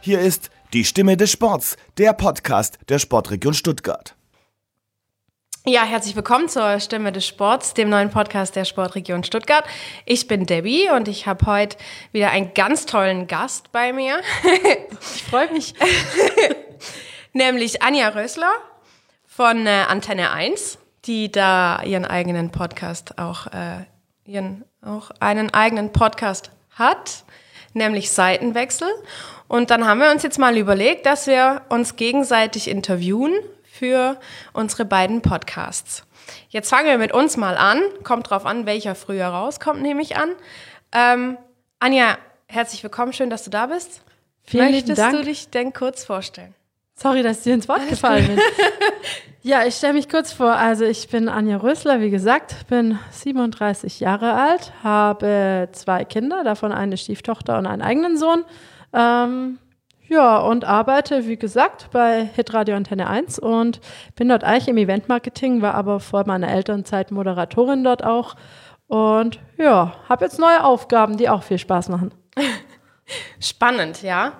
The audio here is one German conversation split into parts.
Hier ist die Stimme des Sports, der Podcast der Sportregion Stuttgart. Ja, herzlich willkommen zur Stimme des Sports, dem neuen Podcast der Sportregion Stuttgart. Ich bin Debbie und ich habe heute wieder einen ganz tollen Gast bei mir. Ich freue mich. Nämlich Anja Rössler von Antenne 1, die da ihren eigenen Podcast auch einen eigenen Podcast hat, nämlich Seitenwechsel. Und dann haben wir uns jetzt mal überlegt, dass wir uns gegenseitig interviewen für unsere beiden Podcasts. Jetzt fangen wir mit uns mal an. Kommt drauf an, welcher früher rauskommt, nehme ich an. Anja, herzlich willkommen. Schön, dass du da bist. Vielen Möchtest Dank. du dich denn kurz vorstellen? Sorry, dass ich dir ins Wort gefallen bin. Ja, ich stelle mich kurz vor. Also ich bin Anja Rössler, wie gesagt, bin 37 Jahre alt, habe 2 Kinder, davon eine Stieftochter und einen eigenen Sohn. Und arbeite, wie gesagt, bei Hitradio Antenne 1 und bin dort eigentlich im Eventmarketing, war aber vor meiner Elternzeit Moderatorin dort auch. Und ja, habe jetzt neue Aufgaben, die auch viel Spaß machen. Spannend, ja.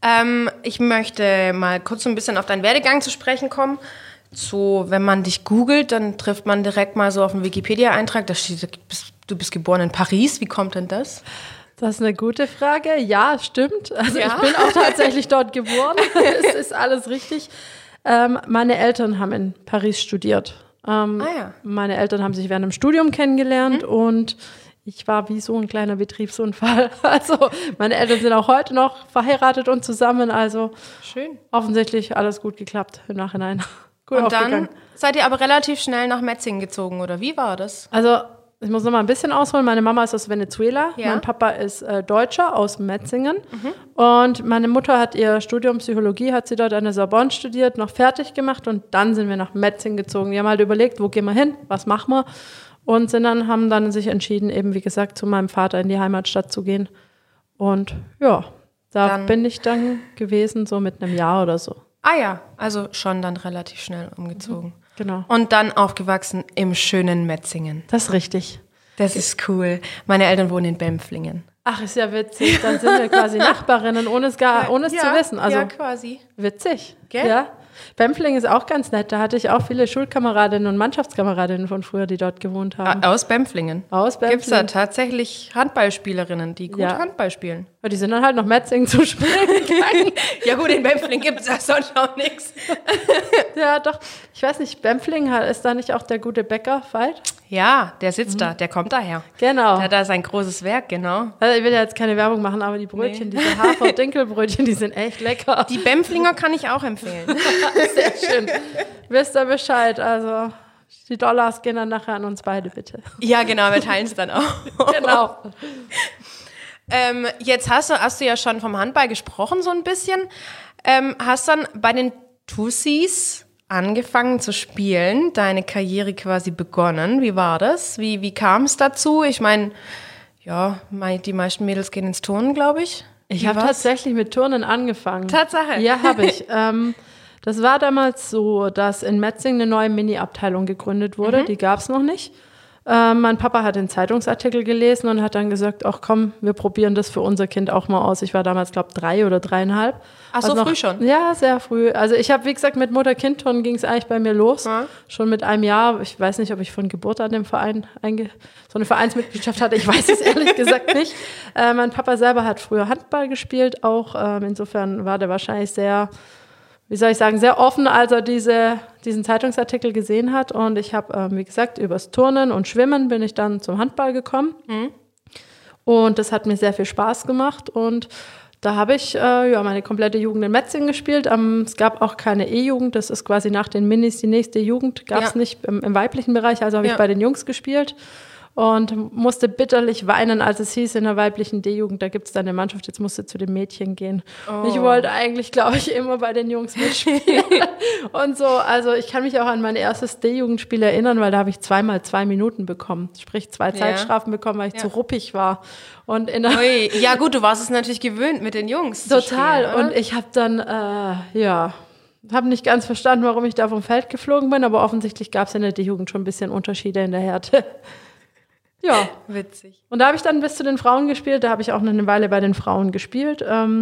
Ich möchte mal kurz so ein bisschen auf deinen Werdegang zu sprechen kommen. So, wenn man dich googelt, dann trifft man direkt mal so auf einen Wikipedia-Eintrag, da steht, du bist geboren in Paris. Wie kommt denn das? Das ist eine gute Frage. Ja, stimmt. Also ja? Ich bin auch tatsächlich dort geboren. Es ist alles richtig. Meine Eltern haben in Paris studiert. Meine Eltern haben sich während dem Studium kennengelernt und ich war wie so ein kleiner Betriebsunfall. Also meine Eltern sind auch heute noch verheiratet und zusammen. Also schön. Offensichtlich alles gut geklappt im Nachhinein. Gut und aufgegangen. Dann seid ihr aber relativ schnell nach Metzingen gezogen, oder wie war das? Also ich muss noch mal ein bisschen ausholen. Meine Mama ist aus Venezuela, Mein Papa ist Deutscher aus Metzingen. Und meine Mutter hat ihr Studium Psychologie, hat sie dort an der Sorbonne studiert, noch fertig gemacht und dann sind wir nach Metzingen gezogen. Die haben halt überlegt, wo gehen wir hin, was machen wir? Und haben dann sich entschieden, eben wie gesagt, zu meinem Vater in die Heimatstadt zu gehen. Und ja, da bin ich dann gewesen, so mit einem Jahr oder so. Ah ja, also schon dann relativ schnell umgezogen. Genau. Und dann aufgewachsen im schönen Metzingen. Das ist richtig. Das ist cool. Meine Eltern wohnen in Bempflingen. Ach, ist ja witzig. Dann sind wir quasi Nachbarinnen, ohne es zu wissen. Also, ja, quasi. Witzig. Gell? Ja. Bempflingen ist auch ganz nett. Da hatte ich auch viele Schulkameradinnen und Mannschaftskameradinnen von früher, die dort gewohnt haben. Aus Bempflingen? Aus Bempflingen. Gibt es da tatsächlich Handballspielerinnen, die gut Handball spielen? Ja, die sind dann halt nach Metzingen zu spielen gegangen. Ja gut, in Bempflingen gibt es ja sonst auch nichts. Ja, doch. Ich weiß nicht, Bempflingen ist da nicht auch der gute Bäcker, Veit? Ja, der sitzt da, der kommt daher. Genau. Der hat da sein großes Werk, genau. Also ich will ja jetzt keine Werbung machen, aber die Brötchen, diese Hafer- und Dinkelbrötchen, die sind echt lecker. Die Bempflinger kann ich auch empfehlen. Sehr schön. Wisst ihr Bescheid, also die Dollars gehen dann nachher an uns beide, bitte. Ja, genau, wir teilen es dann auch. Genau. Jetzt hast du ja schon vom Handball gesprochen, so ein bisschen. Hast dann bei den Tussis angefangen zu spielen, deine Karriere quasi begonnen. Wie war das? Wie kam es dazu? Ich meine, ja, die meisten Mädels gehen ins Turnen, glaube ich. Ich habe tatsächlich mit Turnen angefangen. Tatsache? Ja, habe ich. Das war damals so, dass in Metzingen eine neue Mini-Abteilung gegründet wurde. Die gab es noch nicht. Mein Papa hat den Zeitungsartikel gelesen und hat dann gesagt, ach komm, wir probieren das für unser Kind auch mal aus. Ich war damals, glaube ich, 3 oder 3,5. Ach, so früh schon? Ja, sehr früh. Also ich habe, wie gesagt, mit Mutter-Kind-Turnen ging es eigentlich bei mir los. Ja. Schon mit einem Jahr. Ich weiß nicht, ob ich von Geburt an dem Verein so eine Vereinsmitgliedschaft hatte. Ich weiß es ehrlich gesagt nicht. Mein Papa selber hat früher Handball gespielt auch. Insofern war der wahrscheinlich sehr offen, als er diesen Zeitungsartikel gesehen hat. Und ich habe, wie gesagt, übers Turnen und Schwimmen bin ich dann zum Handball gekommen. Und das hat mir sehr viel Spaß gemacht. Und da habe ich meine komplette Jugend in Metzingen gespielt. Es gab auch keine E-Jugend. Das ist quasi nach den Minis die nächste Jugend. Gab es nicht im weiblichen Bereich. Also habe ich bei den Jungs gespielt. Und musste bitterlich weinen, als es hieß, in der weiblichen D-Jugend, da gibt es dann eine Mannschaft, jetzt musst du zu den Mädchen gehen. Oh. Ich wollte eigentlich, glaube ich, immer bei den Jungs mitspielen. Und so, also ich kann mich auch an mein erstes D-Jugendspiel erinnern, weil da habe ich 2x2 Minuten bekommen. Sprich, 2 Zeitstrafen bekommen, weil ich zu ruppig war. Und ja gut, du warst es natürlich gewöhnt, mit den Jungs total. zu spielen, oder? Und ich habe dann, habe nicht ganz verstanden, warum ich da vom Feld geflogen bin, aber offensichtlich gab es in der D-Jugend schon ein bisschen Unterschiede in der Härte. Ja. Witzig. Und da habe ich dann bis zu den Frauen gespielt. Da habe ich auch noch eine Weile bei den Frauen gespielt.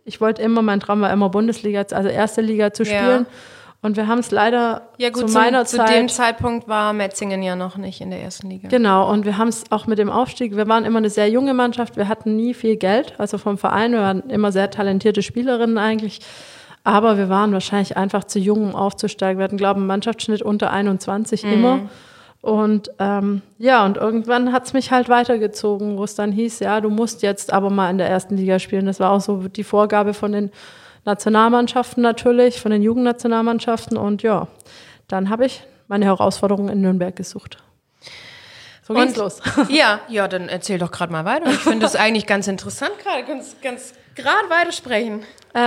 ich wollte immer, mein Traum war immer Bundesliga, also erste Liga zu spielen. Und wir haben es leider zu meiner Zeit... Zu dem Zeitpunkt war Metzingen ja noch nicht in der ersten Liga. Genau, und wir haben es auch mit dem Aufstieg, wir waren immer eine sehr junge Mannschaft, wir hatten nie viel Geld, also vom Verein, wir waren immer sehr talentierte Spielerinnen eigentlich, aber wir waren wahrscheinlich einfach zu jung, um aufzusteigen. Wir hatten, glaube ich, einen Mannschaftsschnitt unter 21 immer. Und und irgendwann hat es mich halt weitergezogen, wo es dann hieß, ja, du musst jetzt aber mal in der ersten Liga spielen. Das war auch so die Vorgabe von den Nationalmannschaften natürlich, von den Jugendnationalmannschaften. Und ja, dann habe ich meine Herausforderung in Nürnberg gesucht. So ging's los. Ja, dann erzähl doch gerade mal weiter. Ich finde das eigentlich ganz interessant gerade. Du kannst ganz gerade weitersprechen.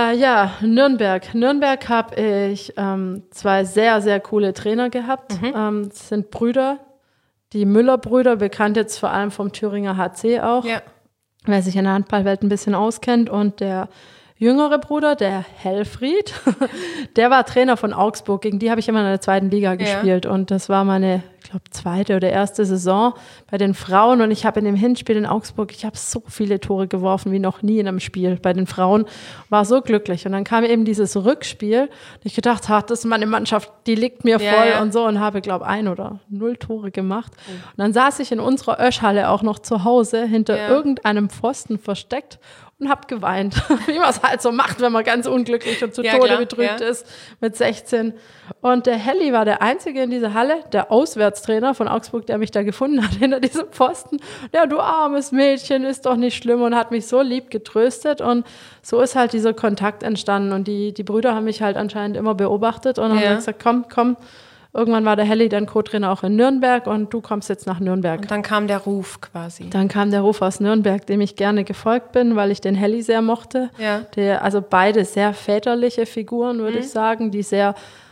Nürnberg. Nürnberg habe ich 2 sehr, sehr coole Trainer gehabt. Das sind Brüder, die Müller-Brüder, bekannt jetzt vor allem vom Thüringer HC auch. Ja. Wer sich in der Handballwelt ein bisschen auskennt. Und der jüngere Bruder, der Helfried, der war Trainer von Augsburg. Gegen die habe ich immer in der 2. Liga gespielt. Und das war meine, ich glaube, 2. oder 1. Saison bei den Frauen. Und ich habe in dem Hinspiel in Augsburg, ich habe so viele Tore geworfen wie noch nie in einem Spiel bei den Frauen. War so glücklich. Und dann kam eben dieses Rückspiel. Und ich gedacht, das ist meine Mannschaft, die liegt mir voll und so. Und habe, glaube ich, 1 oder 0 Tore gemacht. Und dann saß ich in unserer Öschhalle auch noch zu Hause hinter irgendeinem Pfosten versteckt und habe geweint, wie man es halt so macht, wenn man ganz unglücklich und zu Tode betrübt ist mit 16. Und der Helly war der Einzige in dieser Halle, der Auswärtstrainer von Augsburg, der mich da gefunden hat hinter diesem Pfosten. Ja, du armes Mädchen, ist doch nicht schlimm, und hat mich so lieb getröstet. Und so ist halt dieser Kontakt entstanden. Und die Brüder haben mich halt anscheinend immer beobachtet und haben gesagt, komm. Irgendwann war der Helly dann Co-Trainer auch in Nürnberg und du kommst jetzt nach Nürnberg. Und dann kam der Ruf quasi. Dann kam der Ruf aus Nürnberg, dem ich gerne gefolgt bin, weil ich den Helly sehr mochte. Ja. Also beide sehr väterliche Figuren, würde ich sagen, die sehr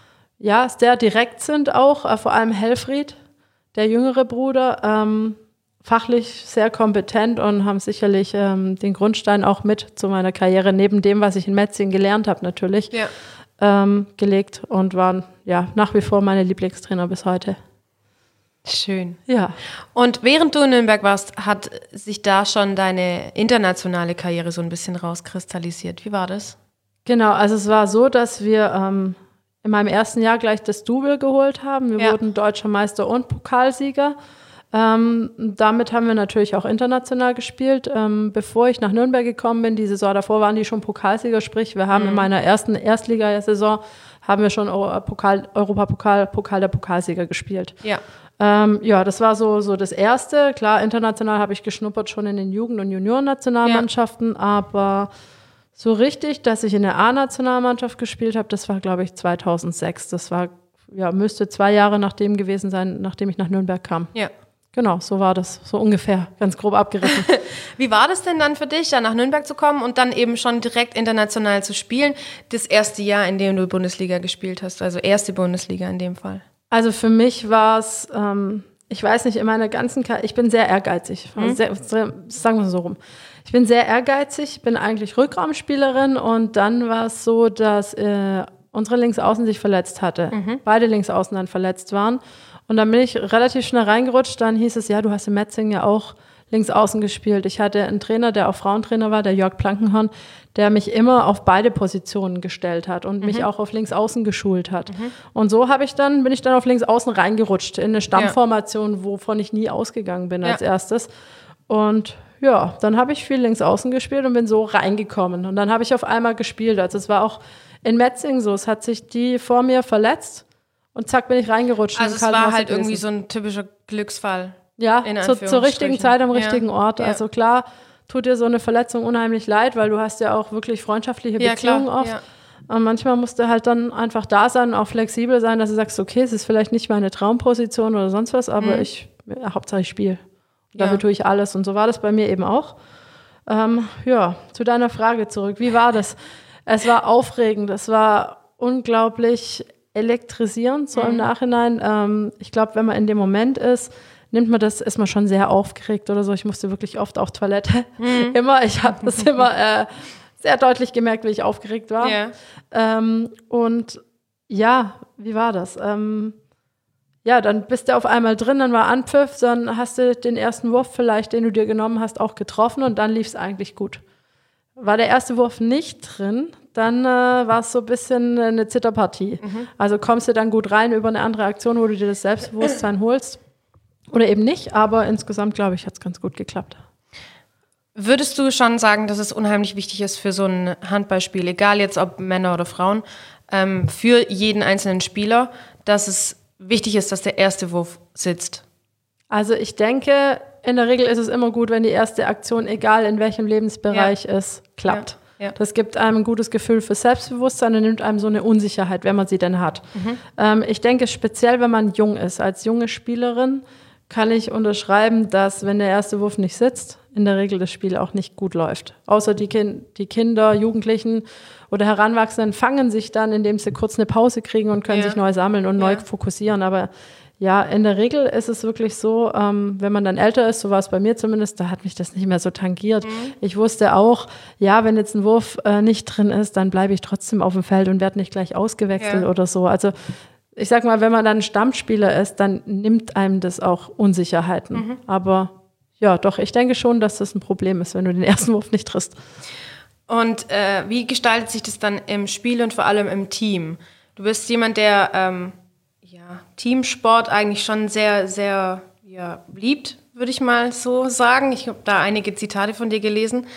direkt sind auch. Vor allem Helfried, der jüngere Bruder, fachlich sehr kompetent und haben sicherlich den Grundstein auch mit zu meiner Karriere, neben dem, was ich in Metzingen gelernt habe natürlich. Ja. Gelegt und waren nach wie vor meine Lieblingstrainer bis heute. Schön. Ja. Und während du in Nürnberg warst, hat sich da schon deine internationale Karriere so ein bisschen rauskristallisiert. Wie war das? Genau, also es war so, dass wir in meinem ersten Jahr gleich das Double geholt haben. Wir wurden Deutscher Meister und Pokalsieger. Damit haben wir natürlich auch international gespielt. Bevor ich nach Nürnberg gekommen bin, die Saison davor waren die schon Pokalsieger, sprich wir haben in meiner ersten Erstligasaison haben wir schon Europapokal, Pokal der Pokalsieger gespielt. Ja. Das war so das Erste. Klar, international habe ich geschnuppert schon in den Jugend- und Juniorennationalmannschaften, aber so richtig, dass ich in der A-Nationalmannschaft gespielt habe, das war, glaube ich, 2006. Das war, müsste 2 Jahre nachdem gewesen sein, nachdem ich nach Nürnberg kam. Ja. Genau, so war das, so ungefähr, ganz grob abgerissen. Wie war das denn dann für dich, dann nach Nürnberg zu kommen und dann eben schon direkt international zu spielen? Das erste Jahr, in dem du Bundesliga gespielt hast, also erste Bundesliga in dem Fall. Also für mich war es, ich weiß nicht, in meiner ganzen Karriere, ich bin sehr ehrgeizig, sagen wir es so rum. Ich bin sehr ehrgeizig, bin eigentlich Rückraumspielerin und dann war es so, dass unsere Linksaußen sich verletzt hatte. Beide Linksaußen dann verletzt waren. Und dann bin ich relativ schnell reingerutscht. Dann hieß es, du hast in Metzingen ja auch links außen gespielt. Ich hatte einen Trainer, der auch Frauentrainer war, der Jörg Plankenhorn, der mich immer auf beide Positionen gestellt hat und mich auch auf links außen geschult hat. Und so bin ich dann auf links außen reingerutscht in eine Stammformation, wovon ich nie ausgegangen bin als erstes. Und dann habe ich viel links außen gespielt und bin so reingekommen. Und dann habe ich auf einmal gespielt. Also es war auch in Metzingen so. Es hat sich die vor mir verletzt. Und zack, bin ich reingerutscht. Also es war halt irgendwie so ein typischer Glücksfall. Ja, zur richtigen Zeit am richtigen Ort. Ja. Also klar, tut dir so eine Verletzung unheimlich leid, weil du hast ja auch wirklich freundschaftliche Beziehungen oft. Ja. Und manchmal musst du halt dann einfach da sein und auch flexibel sein, dass du sagst, okay, es ist vielleicht nicht meine Traumposition oder sonst was, aber Hauptsache ich spiele. Dafür tue ich alles. Und so war das bei mir eben auch. Zu deiner Frage zurück. Wie war das? Es war aufregend. Es war unglaublich elektrisierend, so im Nachhinein. Ich glaube, wenn man in dem Moment ist man schon sehr aufgeregt oder so. Ich musste wirklich oft auf Toilette. Ich habe das immer sehr deutlich gemerkt, wie ich aufgeregt war. Wie war das? Dann bist du auf einmal drin, dann war Anpfiff, dann hast du den ersten Wurf vielleicht, den du dir genommen hast, auch getroffen und dann lief es eigentlich gut. war der erste Wurf nicht drin, dann war es so ein bisschen eine Zitterpartie. Also kommst du dann gut rein über eine andere Aktion, wo du dir das Selbstbewusstsein holst oder eben nicht. Aber insgesamt, glaube ich, hat es ganz gut geklappt. Würdest du schon sagen, dass es unheimlich wichtig ist für so ein Handballspiel, egal jetzt ob Männer oder Frauen, für jeden einzelnen Spieler, dass es wichtig ist, dass der erste Wurf sitzt? Also ich denke, in der Regel ist es immer gut, wenn die erste Aktion, egal in welchem Lebensbereich ist, klappt. Ja. Das gibt einem ein gutes Gefühl für Selbstbewusstsein und nimmt einem so eine Unsicherheit, wenn man sie denn hat. Ich denke, speziell wenn man jung ist, als junge Spielerin, kann ich unterschreiben, dass wenn der erste Wurf nicht sitzt, in der Regel das Spiel auch nicht gut läuft. Außer die Kinder, Jugendlichen oder Heranwachsenden fangen sich dann, indem sie kurz eine Pause kriegen und können sich neu sammeln und neu fokussieren. Aber ja, in der Regel ist es wirklich so, wenn man dann älter ist, so war es bei mir zumindest, da hat mich das nicht mehr so tangiert. Ich wusste auch, ja, wenn jetzt ein Wurf nicht drin ist, dann bleibe ich trotzdem auf dem Feld und werde nicht gleich ausgewechselt oder so. Also ich sag mal, wenn man dann Stammspieler ist, dann nimmt einem das auch Unsicherheiten. Aber ja, doch, ich denke schon, dass das ein Problem ist, wenn du den ersten Wurf nicht triffst. Und wie gestaltet sich das dann im Spiel und vor allem im Team? Du bist jemand, der Teamsport eigentlich schon sehr, sehr liebt, würde ich mal so sagen. Ich habe da einige Zitate von dir gelesen.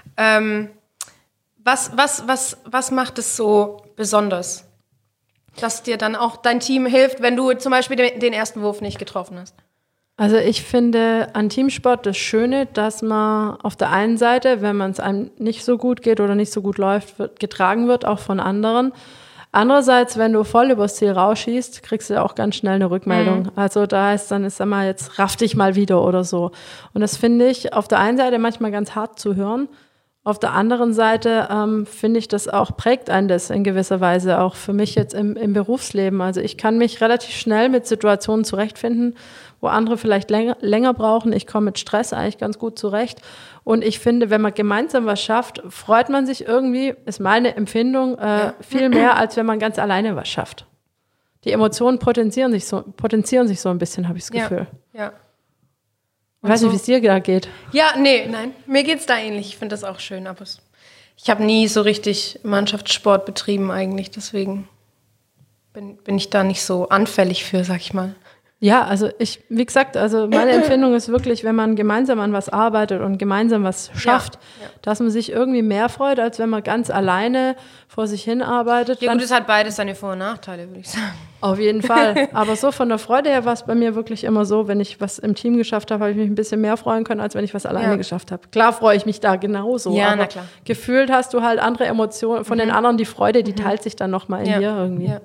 Was macht es so besonders, dass dir dann auch dein Team hilft, wenn du zum Beispiel den ersten Wurf nicht getroffen hast? Also ich finde an Teamsport das Schöne, dass man auf der einen Seite, wenn man es einem nicht so gut geht oder nicht so gut läuft, getragen wird, auch von anderen. Andererseits, wenn du voll übers Ziel rausschießt, kriegst du auch ganz schnell eine Rückmeldung. Also da heißt dann, sag mal, jetzt raff dich mal wieder oder so. Und das finde ich auf der einen Seite manchmal ganz hart zu hören. Auf der anderen Seite finde ich, das auch prägt einen das in gewisser Weise, auch für mich jetzt im Berufsleben. Also ich kann mich relativ schnell mit Situationen zurechtfinden, wo andere vielleicht länger brauchen. Ich komme mit Stress eigentlich ganz gut zurecht. Und ich finde, wenn man gemeinsam was schafft, freut man sich irgendwie, ist meine Empfindung, viel mehr, als wenn man ganz alleine was schafft. Die Emotionen potenzieren sich so ein bisschen, habe ich das Gefühl. Ja. Ich weiß nicht, wie es dir da geht. Ja, nein, mir geht's da ähnlich. Ich finde das auch schön, aber ich habe nie so richtig Mannschaftssport betrieben eigentlich, deswegen bin ich da nicht so anfällig für, sag ich mal. Ja, also wie gesagt, meine Empfindung ist wirklich, wenn man gemeinsam an was arbeitet und gemeinsam was schafft, dass man sich irgendwie mehr freut, als wenn man ganz alleine vor sich hin arbeitet. Ja gut, es hat beides seine Vor- und Nachteile, würde ich sagen. Auf jeden Fall. Aber so von der Freude her war es bei mir wirklich immer so, wenn ich was im Team geschafft habe, habe ich mich ein bisschen mehr freuen können, als wenn ich was alleine geschafft habe. Klar freue ich mich da genauso, ja, aber gefühlt hast du halt andere Emotionen von den anderen, die Freude, die teilt sich dann nochmal in dir irgendwie. Ja.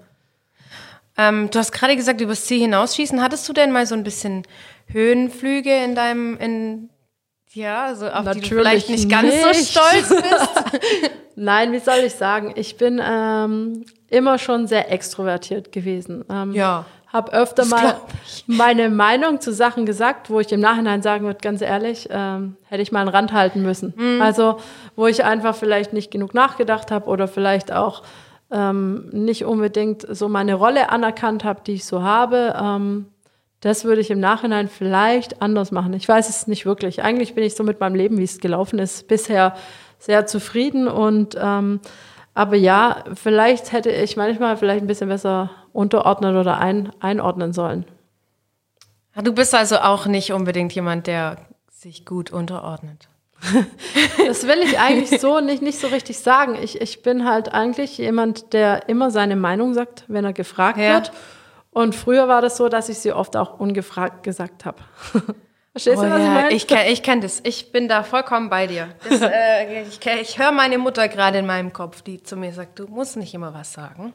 Du hast gerade gesagt, übers Ziel hinausschießen. Hattest du denn mal so ein bisschen Höhenflüge in deinem, so auf die du vielleicht nicht ganz so stolz bist? Nein, wie soll ich sagen? Ich bin immer schon sehr extrovertiert gewesen. Habe öfter mal meine Meinung zu Sachen gesagt, wo ich im Nachhinein sagen würde, ganz ehrlich, hätte ich mal einen Rand halten müssen. Also, wo ich einfach vielleicht nicht genug nachgedacht habe oder vielleicht auch nicht unbedingt so meine Rolle anerkannt habe, die ich so habe. Das würde ich im Nachhinein vielleicht anders machen. Ich weiß es nicht wirklich. Eigentlich bin ich so mit meinem Leben, wie es gelaufen ist, bisher sehr zufrieden. Und aber ja, vielleicht hätte ich manchmal vielleicht ein bisschen besser unterordnen oder einordnen sollen. Du bist also auch nicht unbedingt jemand, der sich gut unterordnet. Das will ich eigentlich so nicht so richtig sagen. Ich bin halt eigentlich jemand, der immer seine Meinung sagt, wenn er gefragt wird. Und früher war das so, dass ich sie oft auch ungefragt gesagt habe. Verstehst du, was ich meine? Ich kenn das. Ich bin da vollkommen bei dir. Ich höre meine Mutter gerade in meinem Kopf, die zu mir sagt, du musst nicht immer was sagen.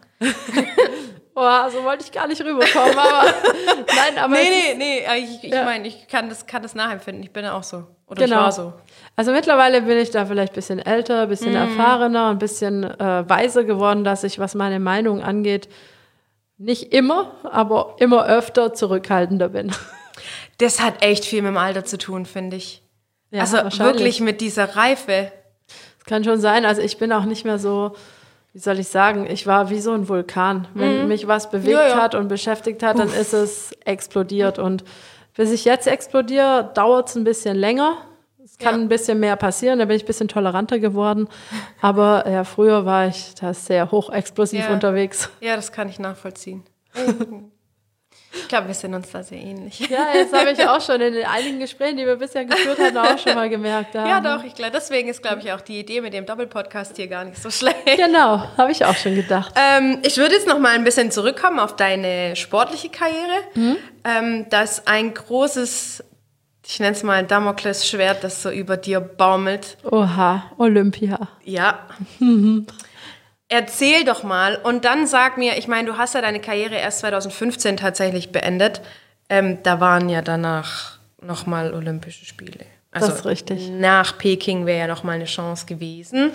So wollte ich gar nicht rüberkommen, aber nein, aber ich meine, ich kann das nachempfinden. Ich bin ja auch so. Oder ich war so. Also mittlerweile bin ich da vielleicht ein bisschen älter, ein bisschen erfahrener, ein bisschen weiser geworden, dass ich, was meine Meinung angeht, nicht immer, aber immer öfter zurückhaltender bin. Das hat echt viel mit dem Alter zu tun, finde ich. Ja, also wirklich mit dieser Reife. Das kann schon sein. Also ich bin auch nicht mehr so, wie soll ich sagen, ich war wie so ein Vulkan. Wenn mich was bewegt hat und beschäftigt hat, dann ist es explodiert. Und bis ich jetzt explodiere, dauert es ein bisschen länger. kann ein bisschen mehr passieren, da bin ich ein bisschen toleranter geworden. Aber ja, früher war ich da sehr hochexplosiv unterwegs. Ja, das kann ich nachvollziehen. Ich glaube, wir sind uns da sehr ähnlich. Ja, das habe ich auch schon in den einigen Gesprächen, die wir bisher geführt hatten, auch schon mal gemerkt. Ja, doch, deswegen ist, glaube ich, auch die Idee mit dem Doppelpodcast hier gar nicht so schlecht. Genau, habe ich auch schon gedacht. Ich würde jetzt noch mal ein bisschen zurückkommen auf deine sportliche Karriere. Das ein großes, ich nenne es mal Damoklesschwert, das so über dir baumelt. Oha, Olympia. Ja. Erzähl doch mal und dann sag mir, ich meine, du hast ja deine Karriere erst 2015 tatsächlich beendet. Da waren ja danach nochmal Olympische Spiele. Also das ist richtig. Nach Peking wäre ja nochmal eine Chance gewesen.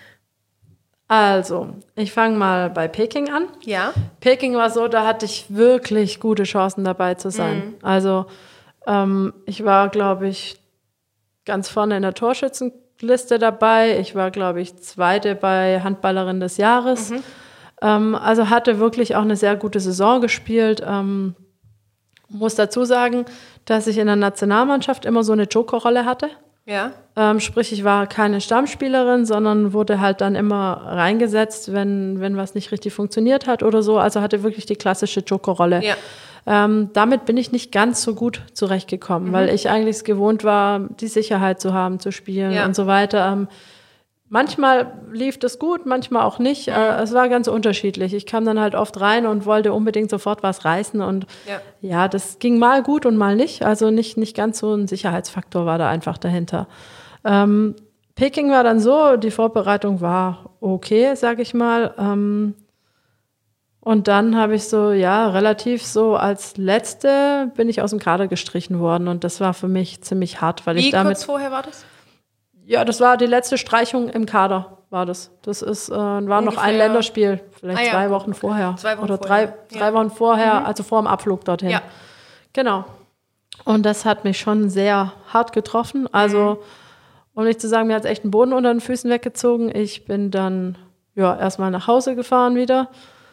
Also, ich fange mal bei Peking an. Ja. Peking war so, da hatte ich wirklich gute Chancen dabei zu sein. Also, ich war, glaube ich, ganz vorne in der Torschützenliste dabei. Ich war, glaube ich, Zweite bei Handballerin des Jahres. Also hatte wirklich auch eine sehr gute Saison gespielt. Muss dazu sagen, dass ich in der Nationalmannschaft immer so eine Jokerrolle hatte. Ja. Sprich, ich war keine Stammspielerin, sondern wurde halt dann immer reingesetzt, wenn was nicht richtig funktioniert hat oder so. Also hatte wirklich die klassische Jokerrolle. Ja. Damit bin ich nicht ganz so gut zurechtgekommen, weil ich eigentlich es gewohnt war, die Sicherheit zu haben, zu spielen und so weiter. Manchmal lief das gut, manchmal auch nicht. Es war ganz unterschiedlich. Ich kam dann halt oft rein und wollte unbedingt sofort was reißen. Und ja, das ging mal gut und mal nicht. Also nicht ganz so ein Sicherheitsfaktor war da einfach dahinter. Peking war dann so, die Vorbereitung war okay, sag ich mal. Und dann habe ich so, relativ so als Letzte bin ich aus dem Kader gestrichen worden. Und das war für mich ziemlich hart, weil ich damit... Wie kurz vorher war das? Ja, das war die letzte Streichung im Kader, war das. Das ist, war noch ein Länderspiel, vielleicht 2 Wochen vorher. 2 Wochen oder vorher. 3 Wochen vorher, also vor dem Abflug dorthin. Ja. Genau. Und das hat mich schon sehr hart getroffen. Also, um nicht zu sagen, mir hat es echt den Boden unter den Füßen weggezogen. Ich bin dann erstmal nach Hause gefahren wieder.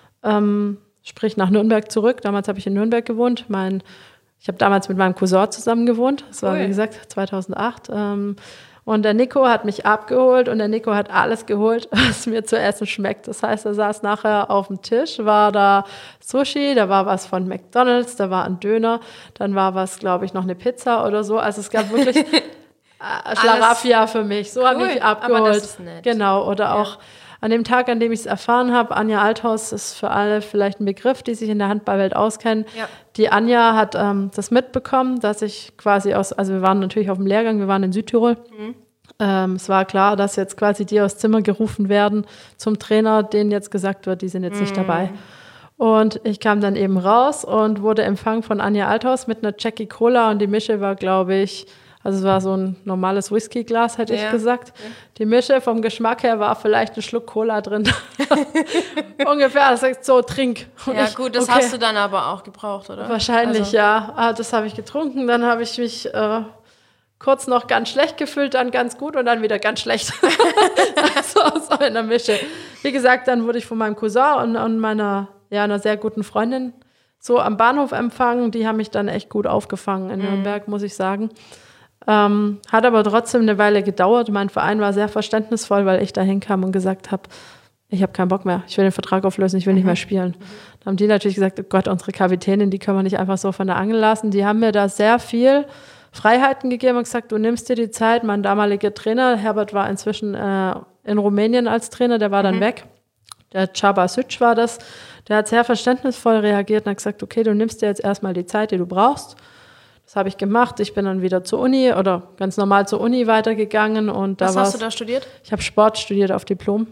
Sprich nach Nürnberg zurück. Damals habe ich in Nürnberg gewohnt. Ich habe damals mit meinem Cousin zusammen gewohnt. Das war, wie gesagt, 2008. Und der Nico hat mich abgeholt und der Nico hat alles geholt, was mir zu essen schmeckt. Das heißt, er saß nachher auf dem Tisch, war da Sushi, da war was von McDonald's, da war ein Döner, dann war was, glaube ich, noch eine Pizza oder so. Also es gab wirklich Schlaraffia für mich. So habe ich mich abgeholt. Aber das ist nett. Genau, oder auch an dem Tag, an dem ich es erfahren habe, Anja Althaus ist für alle vielleicht ein Begriff, die sich in der Handballwelt auskennen. Ja. Die Anja hat das mitbekommen, dass ich quasi also wir waren natürlich auf dem Lehrgang, wir waren in Südtirol. Es war klar, dass jetzt quasi die aus Zimmer gerufen werden zum Trainer, denen jetzt gesagt wird, die sind jetzt nicht dabei. Und ich kam dann eben raus und wurde empfangen von Anja Althaus mit einer Jackie Cola und die Mische war, glaube ich, also es war so ein normales Whiskyglas, hätte ich gesagt. Ja. Die Mische vom Geschmack her war vielleicht ein Schluck Cola drin. Ungefähr, das sagt so, trink. Und ja gut, das hast du dann aber auch gebraucht, oder? Wahrscheinlich, also. Ja. Das habe ich getrunken, dann habe ich mich kurz noch ganz schlecht gefühlt, dann ganz gut und dann wieder ganz schlecht. Also so in der Mische. Wie gesagt, dann wurde ich von meinem Cousin und meiner einer sehr guten Freundin so am Bahnhof empfangen. Die haben mich dann echt gut aufgefangen in Nürnberg, muss ich sagen. Hat aber trotzdem eine Weile gedauert. Mein Verein war sehr verständnisvoll, weil ich da hinkam und gesagt habe, ich habe keinen Bock mehr, ich will den Vertrag auflösen, ich will nicht mehr spielen. Dann haben die natürlich gesagt, oh Gott, unsere Kapitänin, die können wir nicht einfach so von der Angel lassen. Die haben mir da sehr viel Freiheiten gegeben und gesagt, du nimmst dir die Zeit. Mein damaliger Trainer, Herbert, war inzwischen in Rumänien als Trainer, der war dann weg. Der Csaba Süc war das. Der hat sehr verständnisvoll reagiert und hat gesagt, okay, du nimmst dir jetzt erstmal die Zeit, die du brauchst. Das habe ich gemacht. Ich bin dann wieder zur Uni oder ganz normal zur Uni weitergegangen. Und Was hast du da studiert? Ich habe Sport studiert auf Diplom.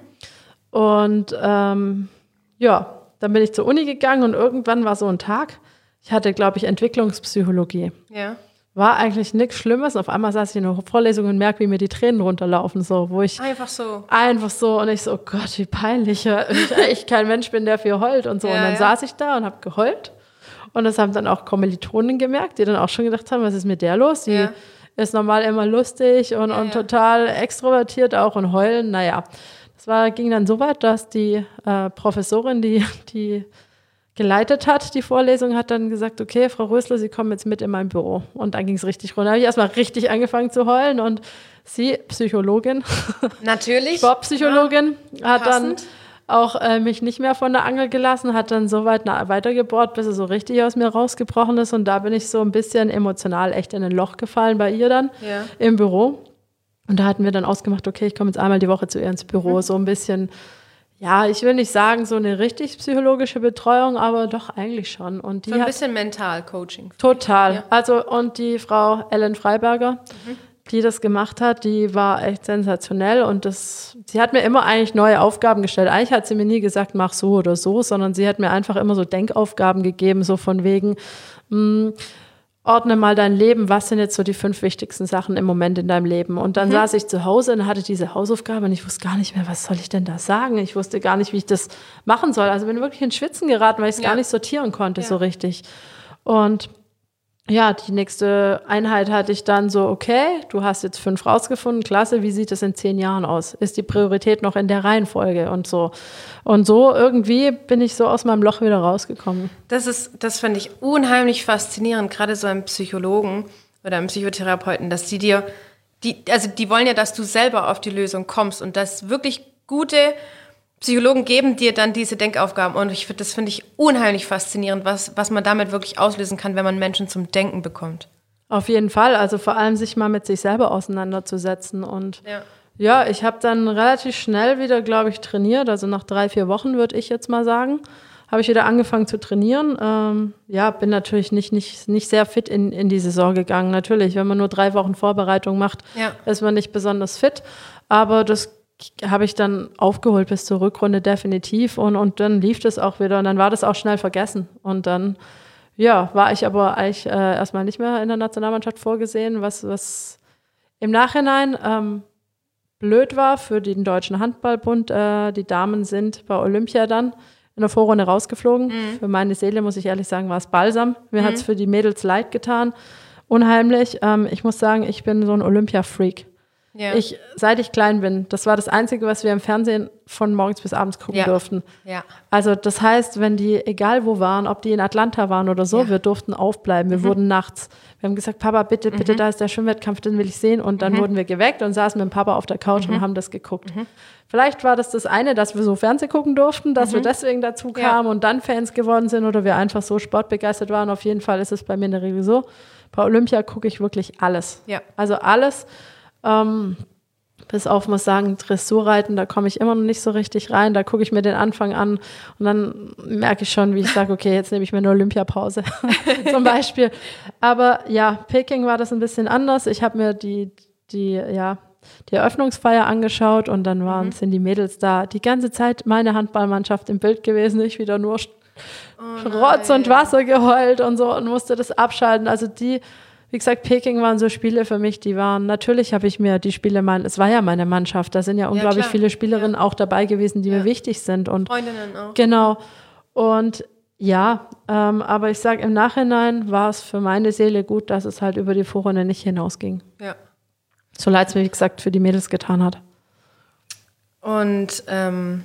Und dann bin ich zur Uni gegangen und irgendwann war so ein Tag, ich hatte, glaube ich, Entwicklungspsychologie. Ja. War eigentlich nichts Schlimmes. Und auf einmal saß ich in einer Vorlesung und merke, wie mir die Tränen runterlaufen. So, wo ich Einfach so. Und ich so, oh Gott, wie peinlich. Und ich eigentlich kein Mensch bin, der viel heult und so. Ja, und dann saß ich da und habe geheult. Und das haben dann auch Kommilitonen gemerkt, die dann auch schon gedacht haben, was ist mit der los? Die ist normal immer lustig und total extrovertiert auch und heulen. Naja, das ging dann so weit, dass die Professorin, die geleitet hat, die Vorlesung, hat dann gesagt, okay, Frau Rösler, Sie kommen jetzt mit in mein Büro. Und dann ging es richtig runter. Da habe ich erstmal richtig angefangen zu heulen und sie, Psychologin, Natürlich. Sportpsychologin, hat dann passend. auch mich nicht mehr von der Angel gelassen, hat dann so weit weitergebohrt, bis er so richtig aus mir rausgebrochen ist. Und da bin ich so ein bisschen emotional echt in ein Loch gefallen bei ihr dann im Büro. Und da hatten wir dann ausgemacht, okay, ich komme jetzt einmal die Woche zu ihr ins Büro, so ein bisschen. Ja, ich will nicht sagen, so eine richtig psychologische Betreuung, aber doch eigentlich schon. Und die So ein bisschen Mental-Coaching. total. Ja. Also, und die Frau Ellen Freiberger, die das gemacht hat, die war echt sensationell. Und sie hat mir immer eigentlich neue Aufgaben gestellt. Eigentlich hat sie mir nie gesagt, mach so oder so, sondern sie hat mir einfach immer so Denkaufgaben gegeben, so von wegen, ordne mal dein Leben, was sind jetzt so die 5 wichtigsten Sachen im Moment in deinem Leben? Und dann saß ich zu Hause und hatte diese Hausaufgabe und ich wusste gar nicht mehr, was soll ich denn da sagen? Ich wusste gar nicht, wie ich das machen soll. Also bin wirklich ins Schwitzen geraten, weil ich es gar nicht sortieren konnte so richtig. Und ja, die nächste Einheit hatte ich dann so, okay, du hast jetzt 5 rausgefunden, klasse, wie sieht es in 10 Jahren aus? Ist die Priorität noch in der Reihenfolge und so? Und so irgendwie bin ich so aus meinem Loch wieder rausgekommen. Das fand ich unheimlich faszinierend, gerade so einem Psychologen oder einem Psychotherapeuten, dass die wollen ja, dass du selber auf die Lösung kommst und dass wirklich gute Psychologen geben dir dann diese Denkaufgaben und das finde ich unheimlich faszinierend, was man damit wirklich auslösen kann, wenn man Menschen zum Denken bekommt. Auf jeden Fall, also vor allem sich mal mit sich selber auseinanderzusetzen und ja, ich habe dann relativ schnell wieder, glaube ich, trainiert, also nach 3-4 Wochen würde ich jetzt mal sagen, habe ich wieder angefangen zu trainieren. Bin natürlich nicht sehr fit in die Saison gegangen, natürlich, wenn man nur 3 Wochen Vorbereitung macht, ist man nicht besonders fit, aber das habe ich dann aufgeholt bis zur Rückrunde definitiv und dann lief das auch wieder und dann war das auch schnell vergessen und dann war ich aber eigentlich erstmal nicht mehr in der Nationalmannschaft vorgesehen, was im Nachhinein blöd war für den Deutschen Handballbund. Die Damen sind bei Olympia dann in der Vorrunde rausgeflogen. Für meine Seele, muss ich ehrlich sagen, war es Balsam. Mir hat es für die Mädels leid getan. Unheimlich. Ich muss sagen, ich bin so ein Olympia-Freak. Ja. Seit ich klein bin, das war das Einzige, was wir im Fernsehen von morgens bis abends gucken durften. Ja. Also das heißt, wenn die, egal wo waren, ob die in Atlanta waren oder so, wir durften aufbleiben. Wir wurden nachts, wir haben gesagt, Papa, bitte, da ist der Schwimmwettkampf, den will ich sehen. Und dann wurden wir geweckt und saßen mit dem Papa auf der Couch und haben das geguckt. Vielleicht war das eine, dass wir so Fernsehen gucken durften, dass wir deswegen dazu kamen und dann Fans geworden sind oder wir einfach so sportbegeistert waren. Auf jeden Fall ist es bei mir in der Regel so. Bei Olympia gucke ich wirklich alles. Ja. Also alles. Bis auf, muss sagen, Dressurreiten, da komme ich immer noch nicht so richtig rein. Da gucke ich mir den Anfang an und dann merke ich schon, wie ich sage, okay, jetzt nehme ich mir eine Olympiapause zum Beispiel. Aber ja, Peking war das ein bisschen anders. Ich habe mir die Eröffnungsfeier angeschaut und dann sind die Mädels da. Die ganze Zeit meine Handballmannschaft im Bild gewesen. Ich wieder nur Rotz und Wasser geheult und so und musste das abschalten. Also wie gesagt, Peking waren so Spiele für mich, natürlich habe ich mir die Spiele es war ja meine Mannschaft, da sind ja unglaublich viele Spielerinnen auch dabei gewesen, die mir wichtig sind. Und Freundinnen auch. Genau. Und aber ich sage, im Nachhinein war es für meine Seele gut, dass es halt über die Vorrunde nicht hinausging. Ja. So leid es mir, wie gesagt, für die Mädels getan hat. Und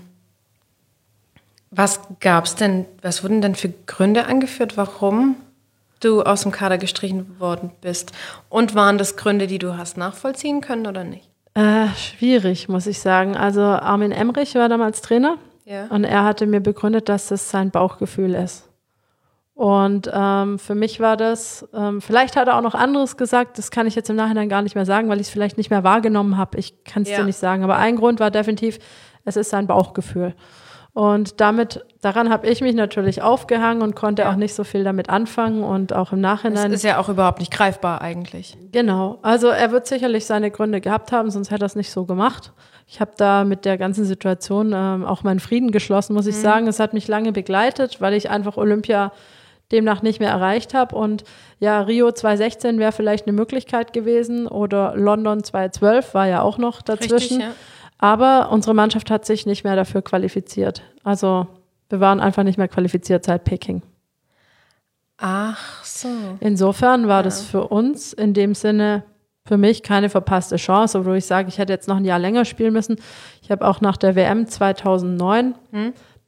was wurden denn für Gründe angeführt, warum du aus dem Kader gestrichen worden bist? Und waren das Gründe, die du hast nachvollziehen können oder nicht? Schwierig, muss ich sagen. Also Armin Emrich war damals Trainer und er hatte mir begründet, dass das sein Bauchgefühl ist. Und für mich war das, vielleicht hat er auch noch anderes gesagt, das kann ich jetzt im Nachhinein gar nicht mehr sagen, weil ich es vielleicht nicht mehr wahrgenommen habe. Ich kann es dir nicht sagen. Aber ein Grund war definitiv, es ist sein Bauchgefühl. Und daran habe ich mich natürlich aufgehangen und konnte auch nicht so viel damit anfangen und auch im Nachhinein. Das ist ja auch überhaupt nicht greifbar eigentlich. Genau, also er wird sicherlich seine Gründe gehabt haben, sonst hätte er es nicht so gemacht. Ich habe da mit der ganzen Situation auch meinen Frieden geschlossen, muss ich sagen. Es hat mich lange begleitet, weil ich einfach Olympia demnach nicht mehr erreicht habe. Und ja, Rio 2016 wäre vielleicht eine Möglichkeit gewesen oder London 2012 war ja auch noch dazwischen. Richtig, ja. Aber unsere Mannschaft hat sich nicht mehr dafür qualifiziert. Also wir waren einfach nicht mehr qualifiziert seit Peking. Ach so. Insofern war das für uns in dem Sinne, für mich keine verpasste Chance, obwohl ich sage, ich hätte jetzt noch ein Jahr länger spielen müssen. Ich habe auch nach der WM 2009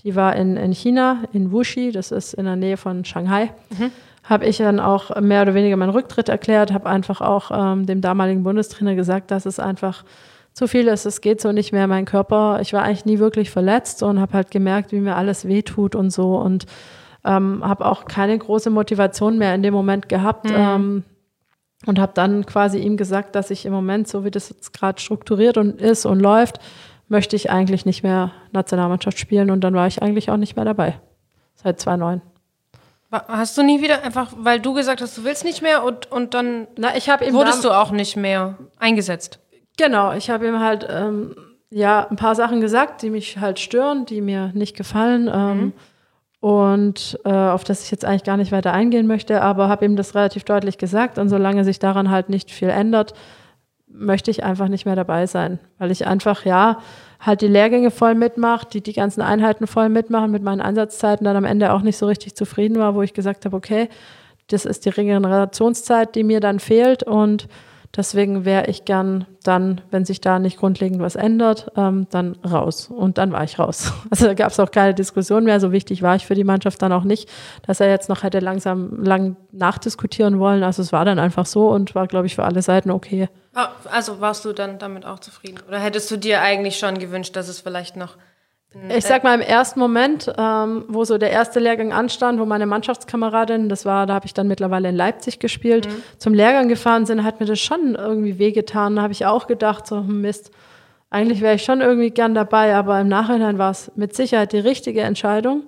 Die war in China, in Wuxi, das ist in der Nähe von Shanghai. Habe ich dann auch mehr oder weniger meinen Rücktritt erklärt, habe einfach auch dem damaligen Bundestrainer gesagt, dass es einfach zu viel ist, es geht so nicht mehr, mein Körper, ich war eigentlich nie wirklich verletzt und habe halt gemerkt, wie mir alles wehtut und so und habe auch keine große Motivation mehr in dem Moment gehabt und habe dann quasi ihm gesagt, dass ich im Moment, so wie das jetzt gerade strukturiert und ist und läuft, möchte ich eigentlich nicht mehr Nationalmannschaft spielen und dann war ich eigentlich auch nicht mehr dabei, seit 2009. Hast du nie wieder, einfach weil du gesagt hast, du willst nicht mehr und dann wurdest du auch nicht mehr eingesetzt? Genau, ich habe ihm halt ein paar Sachen gesagt, die mich halt stören, die mir nicht gefallen und auf das ich jetzt eigentlich gar nicht weiter eingehen möchte, aber habe ihm das relativ deutlich gesagt und solange sich daran halt nicht viel ändert, möchte ich einfach nicht mehr dabei sein, weil ich einfach, halt die Lehrgänge voll mitmache, die ganzen Einheiten voll mitmachen, mit meinen Einsatzzeiten dann am Ende auch nicht so richtig zufrieden war, wo ich gesagt habe, okay, das ist die Regenerationszeit, die mir dann fehlt und deswegen wäre ich gern dann, wenn sich da nicht grundlegend was ändert, dann raus. Und dann war ich raus. Also da gab es auch keine Diskussion mehr. So wichtig war ich für die Mannschaft dann auch nicht, dass er jetzt noch hätte lang nachdiskutieren wollen. Also es war dann einfach so und war, glaube ich, für alle Seiten okay. Also warst du dann damit auch zufrieden? Oder hättest du dir eigentlich schon gewünscht, dass es vielleicht noch... Ich sag mal, im ersten Moment, wo so der erste Lehrgang anstand, wo meine Mannschaftskameradin, da habe ich dann mittlerweile in Leipzig gespielt, zum Lehrgang gefahren sind, hat mir das schon irgendwie wehgetan. Da habe ich auch gedacht, so Mist, eigentlich wäre ich schon irgendwie gern dabei, aber im Nachhinein war es mit Sicherheit die richtige Entscheidung,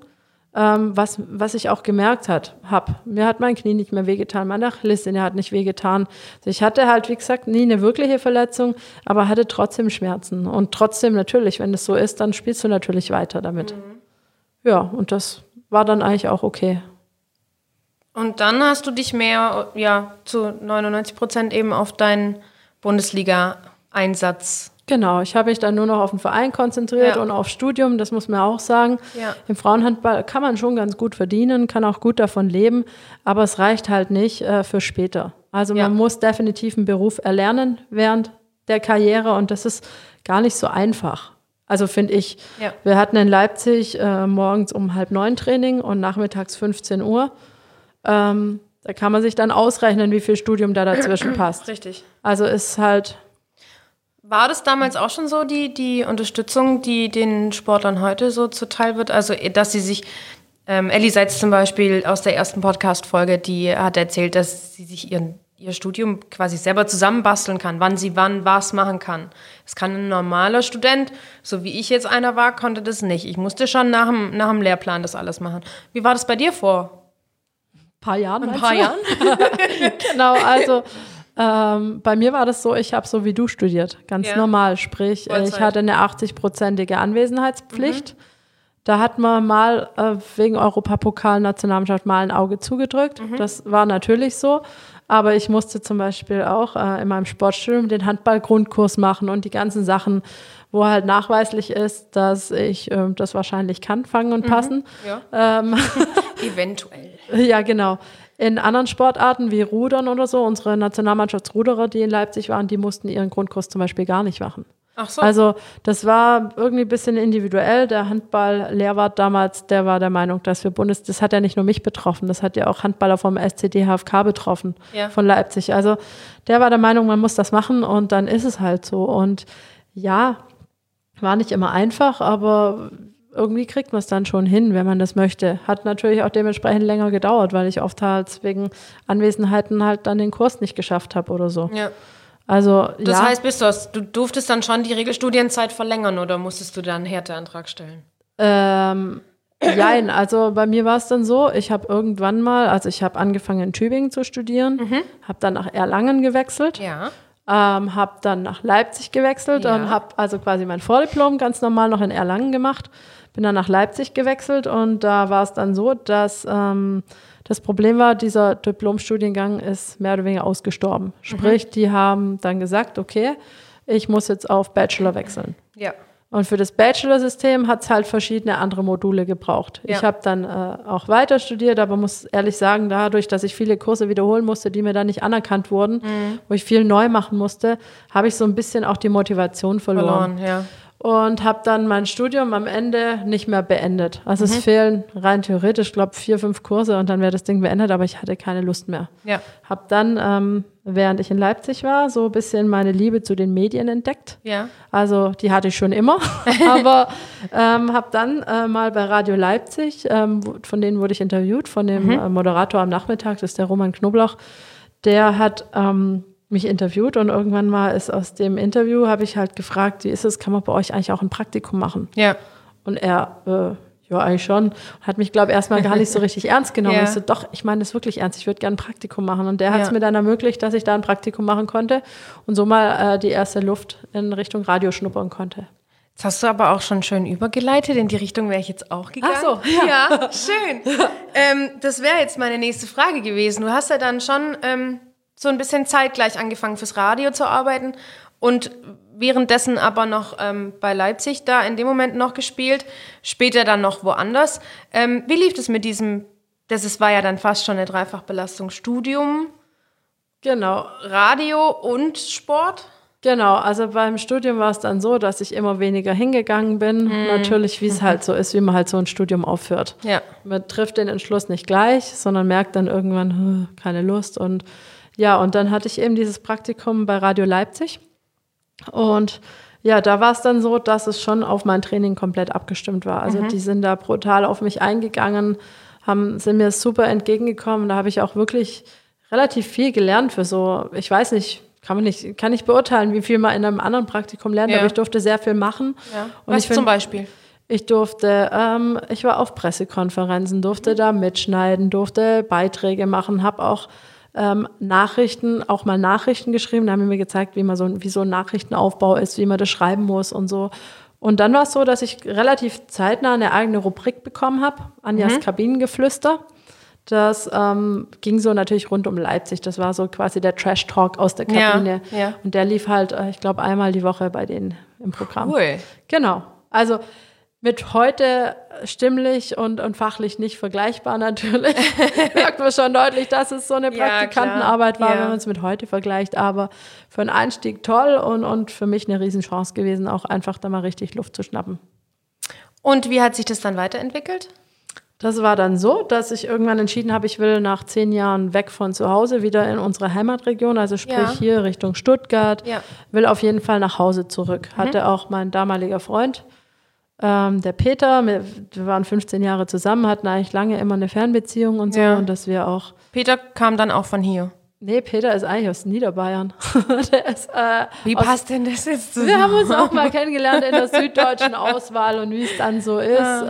was ich auch gemerkt habe. Mir hat mein Knie nicht mehr wehgetan, meine Achillessehne hat nicht wehgetan. Also ich hatte halt, wie gesagt, nie eine wirkliche Verletzung, aber hatte trotzdem Schmerzen. Und trotzdem natürlich, wenn das so ist, dann spielst du natürlich weiter damit. Ja, und das war dann eigentlich auch okay. Und dann hast du dich mehr, zu 99% eben auf deinen Bundesliga-Einsatz. Genau, ich habe mich dann nur noch auf den Verein konzentriert und auf Studium, das muss man auch sagen. Ja. Im Frauenhandball kann man schon ganz gut verdienen, kann auch gut davon leben, aber es reicht halt nicht für später. Also man muss definitiv einen Beruf erlernen während der Karriere und das ist gar nicht so einfach. Also finde ich, wir hatten in Leipzig morgens um 8:30 Training und nachmittags 15 Uhr. Da kann man sich dann ausrechnen, wie viel Studium da dazwischen passt. Richtig. Also ist halt... War das damals auch schon so, die Unterstützung, die den Sportlern heute so zuteil wird? Also, dass sie sich, Elli Seitz zum Beispiel aus der ersten Podcast-Folge, die hat erzählt, dass sie sich ihr Studium quasi selber zusammenbasteln kann, wann sie was machen kann. Das kann ein normaler Student, so wie ich jetzt einer war, konnte das nicht. Ich musste schon nach dem Lehrplan das alles machen. Wie war das bei dir vor? Ein paar Jahren. Genau, also... bei mir war das so, ich habe so wie du studiert, ganz normal, sprich, ich hatte eine 80-prozentige Anwesenheitspflicht. Da hat man mal wegen Europapokal Nationalmannschaft mal ein Auge zugedrückt, das war natürlich so, aber ich musste zum Beispiel auch in meinem Sportstudium den Handball-Grundkurs machen und die ganzen Sachen, wo halt nachweislich ist, dass ich das wahrscheinlich kann, fangen und passen. Eventuell. Ja, genau. In anderen Sportarten wie Rudern oder so, unsere Nationalmannschaftsruderer, die in Leipzig waren, die mussten ihren Grundkurs zum Beispiel gar nicht machen. Ach so. Also das war irgendwie ein bisschen individuell. Der Handball-Lehrwart damals, der war der Meinung, dass das hat ja nicht nur mich betroffen, das hat ja auch Handballer vom SCD HFK betroffen, von Leipzig. Also der war der Meinung, man muss das machen und dann ist es halt so. Und ja, war nicht immer einfach, aber... irgendwie kriegt man es dann schon hin, wenn man das möchte. Hat natürlich auch dementsprechend länger gedauert, weil ich oft halt wegen Anwesenheiten halt dann den Kurs nicht geschafft habe oder so. Ja. Also, das heißt, du durftest dann schon die Regelstudienzeit verlängern oder musstest du dann einen Härteantrag stellen? Nein, also bei mir war es dann so, ich habe irgendwann mal, also ich habe angefangen in Tübingen zu studieren, habe dann nach Erlangen gewechselt. Ja. Habe dann nach Leipzig gewechselt und habe also quasi mein Vordiplom ganz normal noch in Erlangen gemacht. Bin dann nach Leipzig gewechselt und da war es dann so, dass das Problem war, dieser Diplomstudiengang ist mehr oder weniger ausgestorben. Sprich, die haben dann gesagt, okay, ich muss jetzt auf Bachelor wechseln. Ja. Und für das Bachelor-System hat es halt verschiedene andere Module gebraucht. Ja. Ich habe dann auch weiter studiert, aber muss ehrlich sagen, dadurch, dass ich viele Kurse wiederholen musste, die mir dann nicht anerkannt wurden, wo ich viel neu machen musste, habe ich so ein bisschen auch die Motivation verloren. Ja. und habe dann mein Studium am Ende nicht mehr beendet. Also es fehlen rein theoretisch, glaube 4, 5 Kurse und dann wäre das Ding beendet, aber ich hatte keine Lust mehr. Ja. Habe dann, während ich in Leipzig war, so ein bisschen meine Liebe zu den Medien entdeckt. Ja. Also die hatte ich schon immer, aber habe dann mal bei Radio Leipzig, von denen wurde ich interviewt, von dem Moderator am Nachmittag, das ist der Roman Knoblauch, der hat mich interviewt und irgendwann mal ist aus dem Interview, habe ich halt gefragt, wie ist es, kann man bei euch eigentlich auch ein Praktikum machen? Ja. Und er, ja, eigentlich schon. Hat mich, glaube ich, erstmal gar nicht so richtig ernst genommen. Ja. Ich so, doch, ich meine das wirklich ernst, ich würde gerne ein Praktikum machen. Und der hat es mir dann ermöglicht, dass ich da ein Praktikum machen konnte und so mal die erste Luft in Richtung Radio schnuppern konnte. Jetzt hast du aber auch schon schön übergeleitet, in die Richtung wäre ich jetzt auch gegangen. Ach so, ja schön. Das wäre jetzt meine nächste Frage gewesen. Du hast ja dann schon so ein bisschen zeitgleich angefangen fürs Radio zu arbeiten und währenddessen aber noch bei Leipzig da in dem Moment noch gespielt, später dann noch woanders. Wie lief das mit diesem, war ja dann fast schon eine Dreifachbelastung, Studium, Genau. Radio und Sport? Genau, also beim Studium war es dann so, dass ich immer weniger hingegangen bin. Natürlich, wie es halt so ist, wie man halt so ein Studium aufführt. Ja. Man trifft den Entschluss nicht gleich, sondern merkt dann irgendwann, keine Lust. Und ja, und dann hatte ich eben dieses Praktikum bei Radio Leipzig. Und ja, da war es dann so, dass es schon auf mein Training komplett abgestimmt war. Also die sind da brutal auf mich eingegangen, sind mir super entgegengekommen. Da habe ich auch wirklich relativ viel gelernt für so, ich weiß nicht, kann nicht beurteilen, wie viel man in einem anderen Praktikum lernt, aber ich durfte sehr viel machen. Ja. Und Was zum Beispiel? Ich durfte, ich war auf Pressekonferenzen, durfte da mitschneiden, durfte Beiträge machen, habe auch Nachrichten geschrieben. Da haben die mir gezeigt, wie so ein Nachrichtenaufbau ist, wie man das schreiben muss und so. Und dann war es so, dass ich relativ zeitnah eine eigene Rubrik bekommen habe, Anjas Kabinengeflüster. Das ging so natürlich rund um Leipzig. Das war so quasi der Trash-Talk aus der Kabine. Ja, ja. Und der lief halt, ich glaube, einmal die Woche bei denen im Programm. Cool. Genau. Also mit heute stimmlich und fachlich nicht vergleichbar natürlich. Merkt man schon deutlich, dass es so eine Praktikantenarbeit war, wenn man es mit heute vergleicht. Aber für einen Einstieg toll und für mich eine Riesenchance gewesen, auch einfach da mal richtig Luft zu schnappen. Und wie hat sich das dann weiterentwickelt? Das war dann so, dass ich irgendwann entschieden habe, ich will nach 10 Jahren weg von zu Hause wieder in unsere Heimatregion, also sprich hier Richtung Stuttgart, will auf jeden Fall nach Hause zurück. Hatte auch mein damaliger Freund, der Peter, wir waren 15 Jahre zusammen, hatten eigentlich lange immer eine Fernbeziehung und so und dass wir auch... Peter kam dann auch von hier? Nee, Peter ist eigentlich aus Niederbayern. Der ist, wie passt denn das jetzt zusammen? Wir haben uns auch mal kennengelernt in der süddeutschen Auswahl und wie es dann so ist,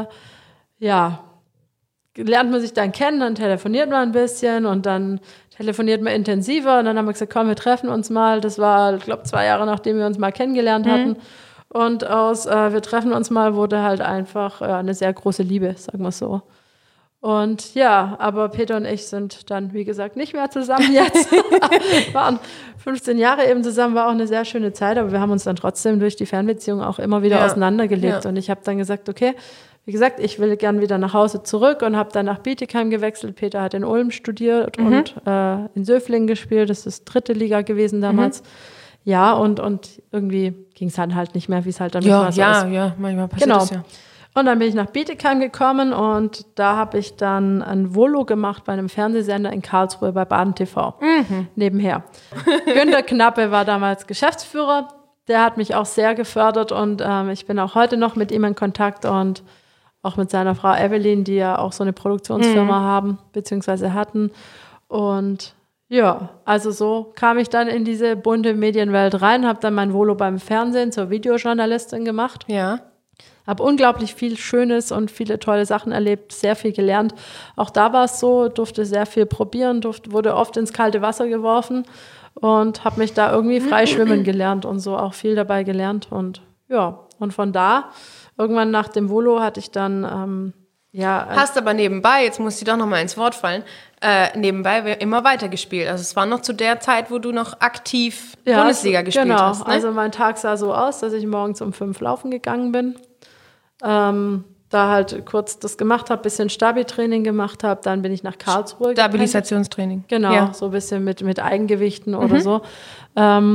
lernt man sich dann kennen, dann telefoniert man ein bisschen und dann telefoniert man intensiver und dann haben wir gesagt, komm, wir treffen uns mal. Das war, ich glaube, 2 Jahre, nachdem wir uns mal kennengelernt hatten. Und aus wir treffen uns mal wurde halt einfach eine sehr große Liebe, sagen wir so. Und ja, aber Peter und ich sind dann, wie gesagt, nicht mehr zusammen jetzt. Waren 15 Jahre eben zusammen, war auch eine sehr schöne Zeit, aber wir haben uns dann trotzdem durch die Fernbeziehung auch immer wieder auseinandergelebt. Und ich habe dann gesagt, okay, wie gesagt, ich will gern wieder nach Hause zurück und habe dann nach Bietigheim gewechselt. Peter hat in Ulm studiert und in Söflingen gespielt. Das ist 3. Liga gewesen damals. Ja, und irgendwie ging es dann halt nicht mehr, wie es halt dann manchmal so ist. Ja, manchmal passiert das ja. Und dann bin ich nach Bietigheim gekommen und da habe ich dann ein Volo gemacht bei einem Fernsehsender in Karlsruhe bei Baden TV. Nebenher. Günter Knappe war damals Geschäftsführer. Der hat mich auch sehr gefördert und ich bin auch heute noch mit ihm in Kontakt und auch mit seiner Frau Evelyn, die ja auch so eine Produktionsfirma haben, beziehungsweise hatten. Und ja, also so kam ich dann in diese bunte Medienwelt rein, habe dann mein Volo beim Fernsehen zur Videojournalistin gemacht. Ja. Habe unglaublich viel Schönes und viele tolle Sachen erlebt, sehr viel gelernt. Auch da war es so, durfte sehr viel probieren, wurde oft ins kalte Wasser geworfen und habe mich da irgendwie frei schwimmen gelernt und so auch viel dabei gelernt. Und ja, und von da, irgendwann nach dem Volo hatte ich dann, Hast aber nebenbei, jetzt muss ich doch noch mal ins Wort fallen, nebenbei immer weitergespielt. Also es war noch zu der Zeit, wo du noch aktiv Bundesliga gespielt hast. Genau, also mein Tag sah so aus, dass ich morgens um 5 laufen gegangen bin. Da halt kurz das gemacht habe, bisschen Stabi-Training gemacht habe, dann bin ich nach Karlsruhe Stabilisationstraining. Genau, so ein bisschen mit Eigengewichten oder so. Dann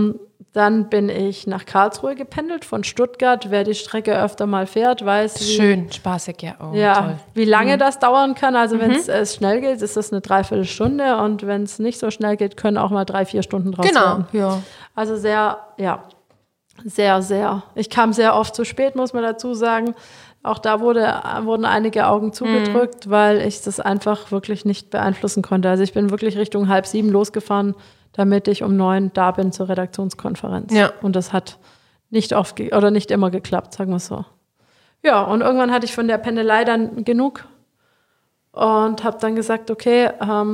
Dann bin ich nach Karlsruhe gependelt von Stuttgart. Wer die Strecke öfter mal fährt, weiß, schön, spaßig, ja. Oh, toll. Wie lange das dauern kann. Also wenn es schnell geht, ist das eine Dreiviertelstunde. Und wenn es nicht so schnell geht, können auch mal 3-4 Stunden draus werden. Ja. Also sehr, sehr. Ich kam sehr oft zu spät, muss man dazu sagen. Auch da wurden einige Augen zugedrückt, weil ich das einfach wirklich nicht beeinflussen konnte. Also ich bin wirklich Richtung 6:30 losgefahren, damit ich um 9 da bin zur Redaktionskonferenz. Ja. Und das hat nicht nicht immer geklappt, sagen wir es so. Ja, und irgendwann hatte ich von der Pendelei dann genug und habe dann gesagt, okay,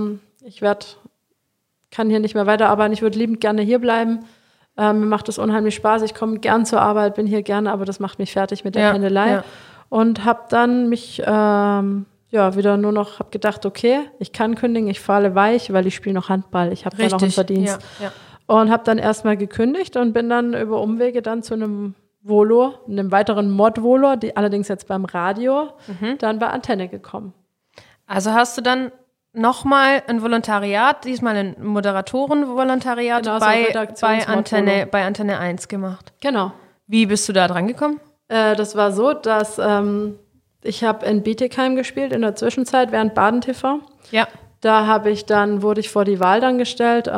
kann hier nicht mehr weiterarbeiten, ich würde liebend gerne hier bleiben. Mir macht das unheimlich Spaß, ich komme gern zur Arbeit, bin hier gerne, aber das macht mich fertig mit der Pendelei. Ja. Und habe dann mich wieder nur noch, habe gedacht, okay, ich kann kündigen, ich falle weich, weil ich spiele noch Handball, ich habe da noch einen Verdienst. Ja. Und habe dann erstmal gekündigt und bin dann über Umwege dann zu einem Volo, einem weiteren Mod-Volo, die allerdings jetzt beim Radio, dann bei Antenne gekommen. Also hast du dann nochmal ein Volontariat, diesmal ein Moderatorenvolontariat bei Antenne 1 gemacht. Genau. Wie bist du da dran gekommen? Das war so, dass ich habe in Bietigheim gespielt in der Zwischenzeit während Baden TV. Ja. Da wurde ich vor die Wahl dann gestellt,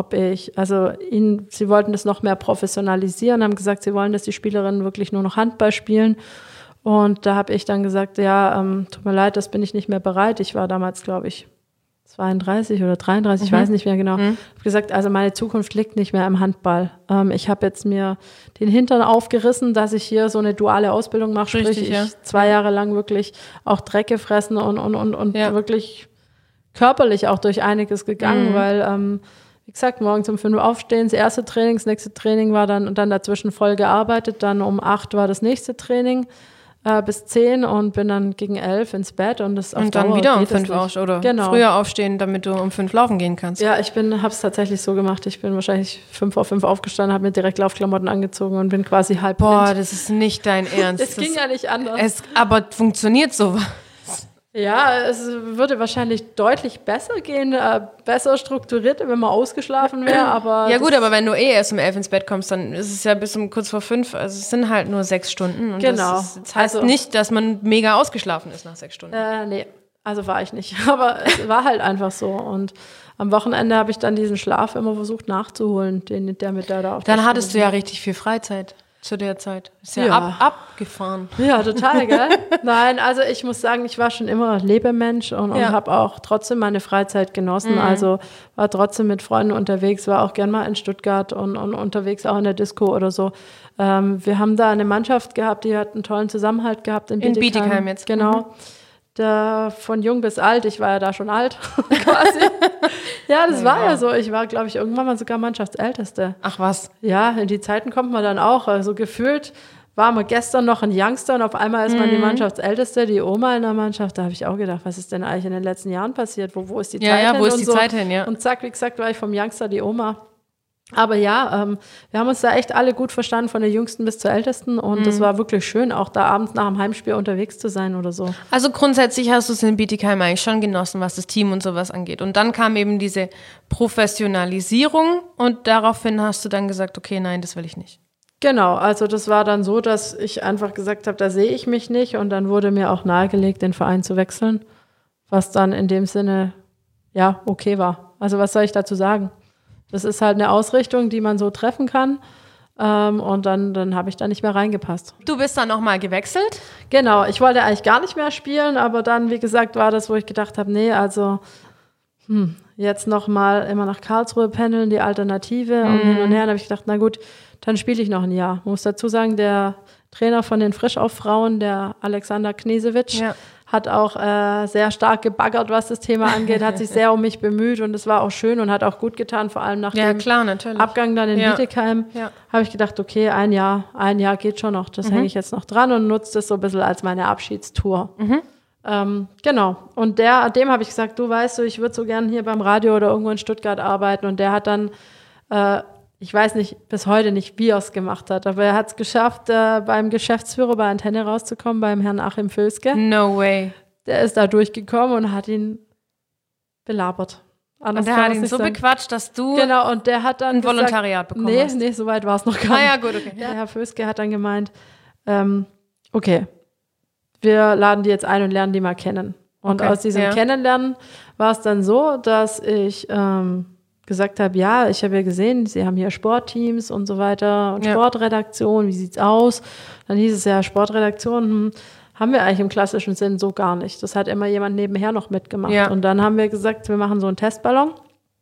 sie wollten das noch mehr professionalisieren, haben gesagt, sie wollen, dass die Spielerinnen wirklich nur noch Handball spielen. Und da habe ich dann gesagt, tut mir leid, das bin ich nicht mehr bereit. Ich war damals, glaube ich, 32 oder 33, ich weiß nicht mehr genau. Ich habe gesagt, also meine Zukunft liegt nicht mehr im Handball. Ich habe jetzt mir den Hintern aufgerissen, dass ich hier so eine duale Ausbildung mache. Sprich, ich 2 Jahre lang wirklich auch Dreck gefressen und wirklich körperlich auch durch einiges gegangen, weil, wie gesagt, morgens um 5 Uhr aufstehen, das erste Training, das nächste Training war dann dazwischen voll gearbeitet, dann um 8 war das nächste Training. Bis 10 und bin dann gegen 11 ins Bett und dann wieder um 5 aufstehen oder früher aufstehen, damit du um 5 laufen gehen kannst. Ja, habe es tatsächlich so gemacht. Ich bin wahrscheinlich 5:05 aufgestanden, habe mir direkt Laufklamotten angezogen und bin quasi halb blind. Boah, das ist nicht dein Ernst. Es ging ja nicht anders. Aber funktioniert sowas? Ja, es würde wahrscheinlich deutlich besser gehen, besser strukturiert, wenn man ausgeschlafen wäre, aber... Ja gut, aber wenn du erst um 11 ins Bett kommst, dann ist es ja bis um kurz vor 5, also es sind halt nur 6 Stunden. Und genau. Das heißt nicht, dass man mega ausgeschlafen ist nach 6 Stunden. Nee, also war ich nicht, aber es war halt einfach so und am Wochenende habe ich dann diesen Schlaf immer versucht nachzuholen, der da auf Dann hattest du ja richtig viel Freizeit. Zu der Zeit. Ist ja abgefahren. Ja, total, gell? Nein, also ich muss sagen, ich war schon immer Lebemensch und habe auch trotzdem meine Freizeit genossen. Also war trotzdem mit Freunden unterwegs, war auch gern mal in Stuttgart und unterwegs auch in der Disco oder so. Wir haben da eine Mannschaft gehabt, die hat einen tollen Zusammenhalt gehabt in Bietigheim. In Bietigheim jetzt. Genau. Von jung bis alt, ich war ja da schon alt, quasi. Ja, das war ja so. Ich war, glaube ich, irgendwann mal sogar Mannschaftsälteste. Ach was? Ja, in die Zeiten kommt man dann auch. Also gefühlt war man gestern noch ein Youngster und auf einmal ist man die Mannschaftsälteste, die Oma in der Mannschaft. Da habe ich auch gedacht, was ist denn eigentlich in den letzten Jahren passiert? Wo ist die Zeit hin? Ja, wo ist die Zeit hin, ja. Und zack, wie gesagt, war ich vom Youngster die Oma. Aber ja, wir haben uns da echt alle gut verstanden, von der Jüngsten bis zur Ältesten. Und das war wirklich schön, auch da abends nach dem Heimspiel unterwegs zu sein oder so. Also grundsätzlich hast du es in Bietigheim eigentlich schon genossen, was das Team und sowas angeht. Und dann kam eben diese Professionalisierung und daraufhin hast du dann gesagt, okay, nein, das will ich nicht. Genau, also das war dann so, dass ich einfach gesagt habe, da sehe ich mich nicht. Und dann wurde mir auch nahegelegt, den Verein zu wechseln, was dann in dem Sinne, ja, okay war. Also was soll ich dazu sagen? Das ist halt eine Ausrichtung, die man so treffen kann. Und dann habe ich da nicht mehr reingepasst. Du bist dann nochmal gewechselt? Genau, ich wollte eigentlich gar nicht mehr spielen, aber dann, wie gesagt, war das, wo ich gedacht habe, nee, also jetzt nochmal immer nach Karlsruhe pendeln, die Alternative und hin und her. Dann habe ich gedacht, na gut, dann spiele ich noch ein Jahr. Ich muss dazu sagen, der Trainer von den Frischauffrauen, der Alexander Knesewitsch, hat auch sehr stark gebaggert, was das Thema angeht, hat sich sehr um mich bemüht und es war auch schön und hat auch gut getan, vor allem nach dem Abgang dann in Bietigheim. Ja. Habe ich gedacht, okay, ein Jahr geht schon noch, das hänge ich jetzt noch dran und nutze das so ein bisschen als meine Abschiedstour. Genau, und dem habe ich gesagt, du weißt, ich würde so gern hier beim Radio oder irgendwo in Stuttgart arbeiten und der hat dann ich weiß nicht, bis heute nicht, wie er es gemacht hat, aber er hat es geschafft, beim Geschäftsführer bei Antenne rauszukommen, beim Herrn Achim Völske. No way. Der ist da durchgekommen und hat ihn belabert. Anders Und der kann hat man's ihn nicht so sagen. bequatscht, dass du Genau, und der hat dann ein Volontariat bekommen hast. Nee, so weit war es noch gar nicht. Ah ja, gut, okay. Der Herr Föske hat dann gemeint, okay, wir laden die jetzt ein und lernen die mal kennen. Und Okay, aus diesem ja. Kennenlernen war es dann so, dass ich gesagt habe, ja, ich habe ja gesehen, Sie haben hier Sportteams und so weiter und Ja. Sportredaktion, wie sieht's aus? Dann hieß es ja, Sportredaktion, haben wir eigentlich im klassischen Sinn so gar nicht. Das hat immer jemand nebenher noch mitgemacht. Ja. Und dann haben wir gesagt, wir machen so einen Testballon,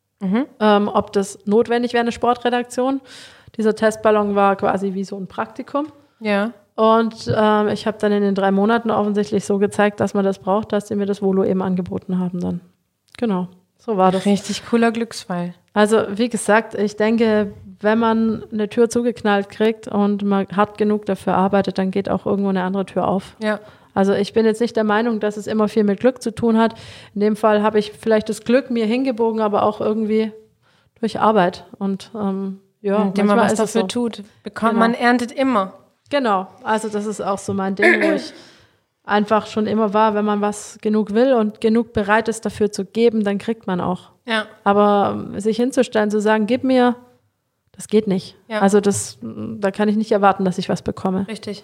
ob das notwendig wäre, eine Sportredaktion. Dieser Testballon war quasi wie so ein Praktikum. Ja. Und ich habe dann in den 3 Monaten offensichtlich so gezeigt, dass man das braucht, dass sie mir das Volo eben angeboten haben dann. Genau, so war das. Richtig cooler Glücksfall. Also wie gesagt, ich denke, wenn man eine Tür zugeknallt kriegt und man hart genug dafür arbeitet, dann geht auch irgendwo eine andere Tür auf. Ja. Also ich bin jetzt nicht der Meinung, dass es immer viel mit Glück zu tun hat. In dem Fall habe ich vielleicht das Glück mir hingebogen, aber auch irgendwie durch Arbeit. Und ja, Indem man manchmal was ist es dafür so. tut, bekommt Genau. man erntet immer. Genau, also das ist auch so mein Ding, wo ich einfach schon immer war, wenn man was genug will und genug bereit ist dafür zu geben, dann kriegt man auch. Ja. Aber sich hinzustellen, zu sagen, gib mir, das geht nicht. Ja. Also da kann ich nicht erwarten, dass ich was bekomme. Richtig.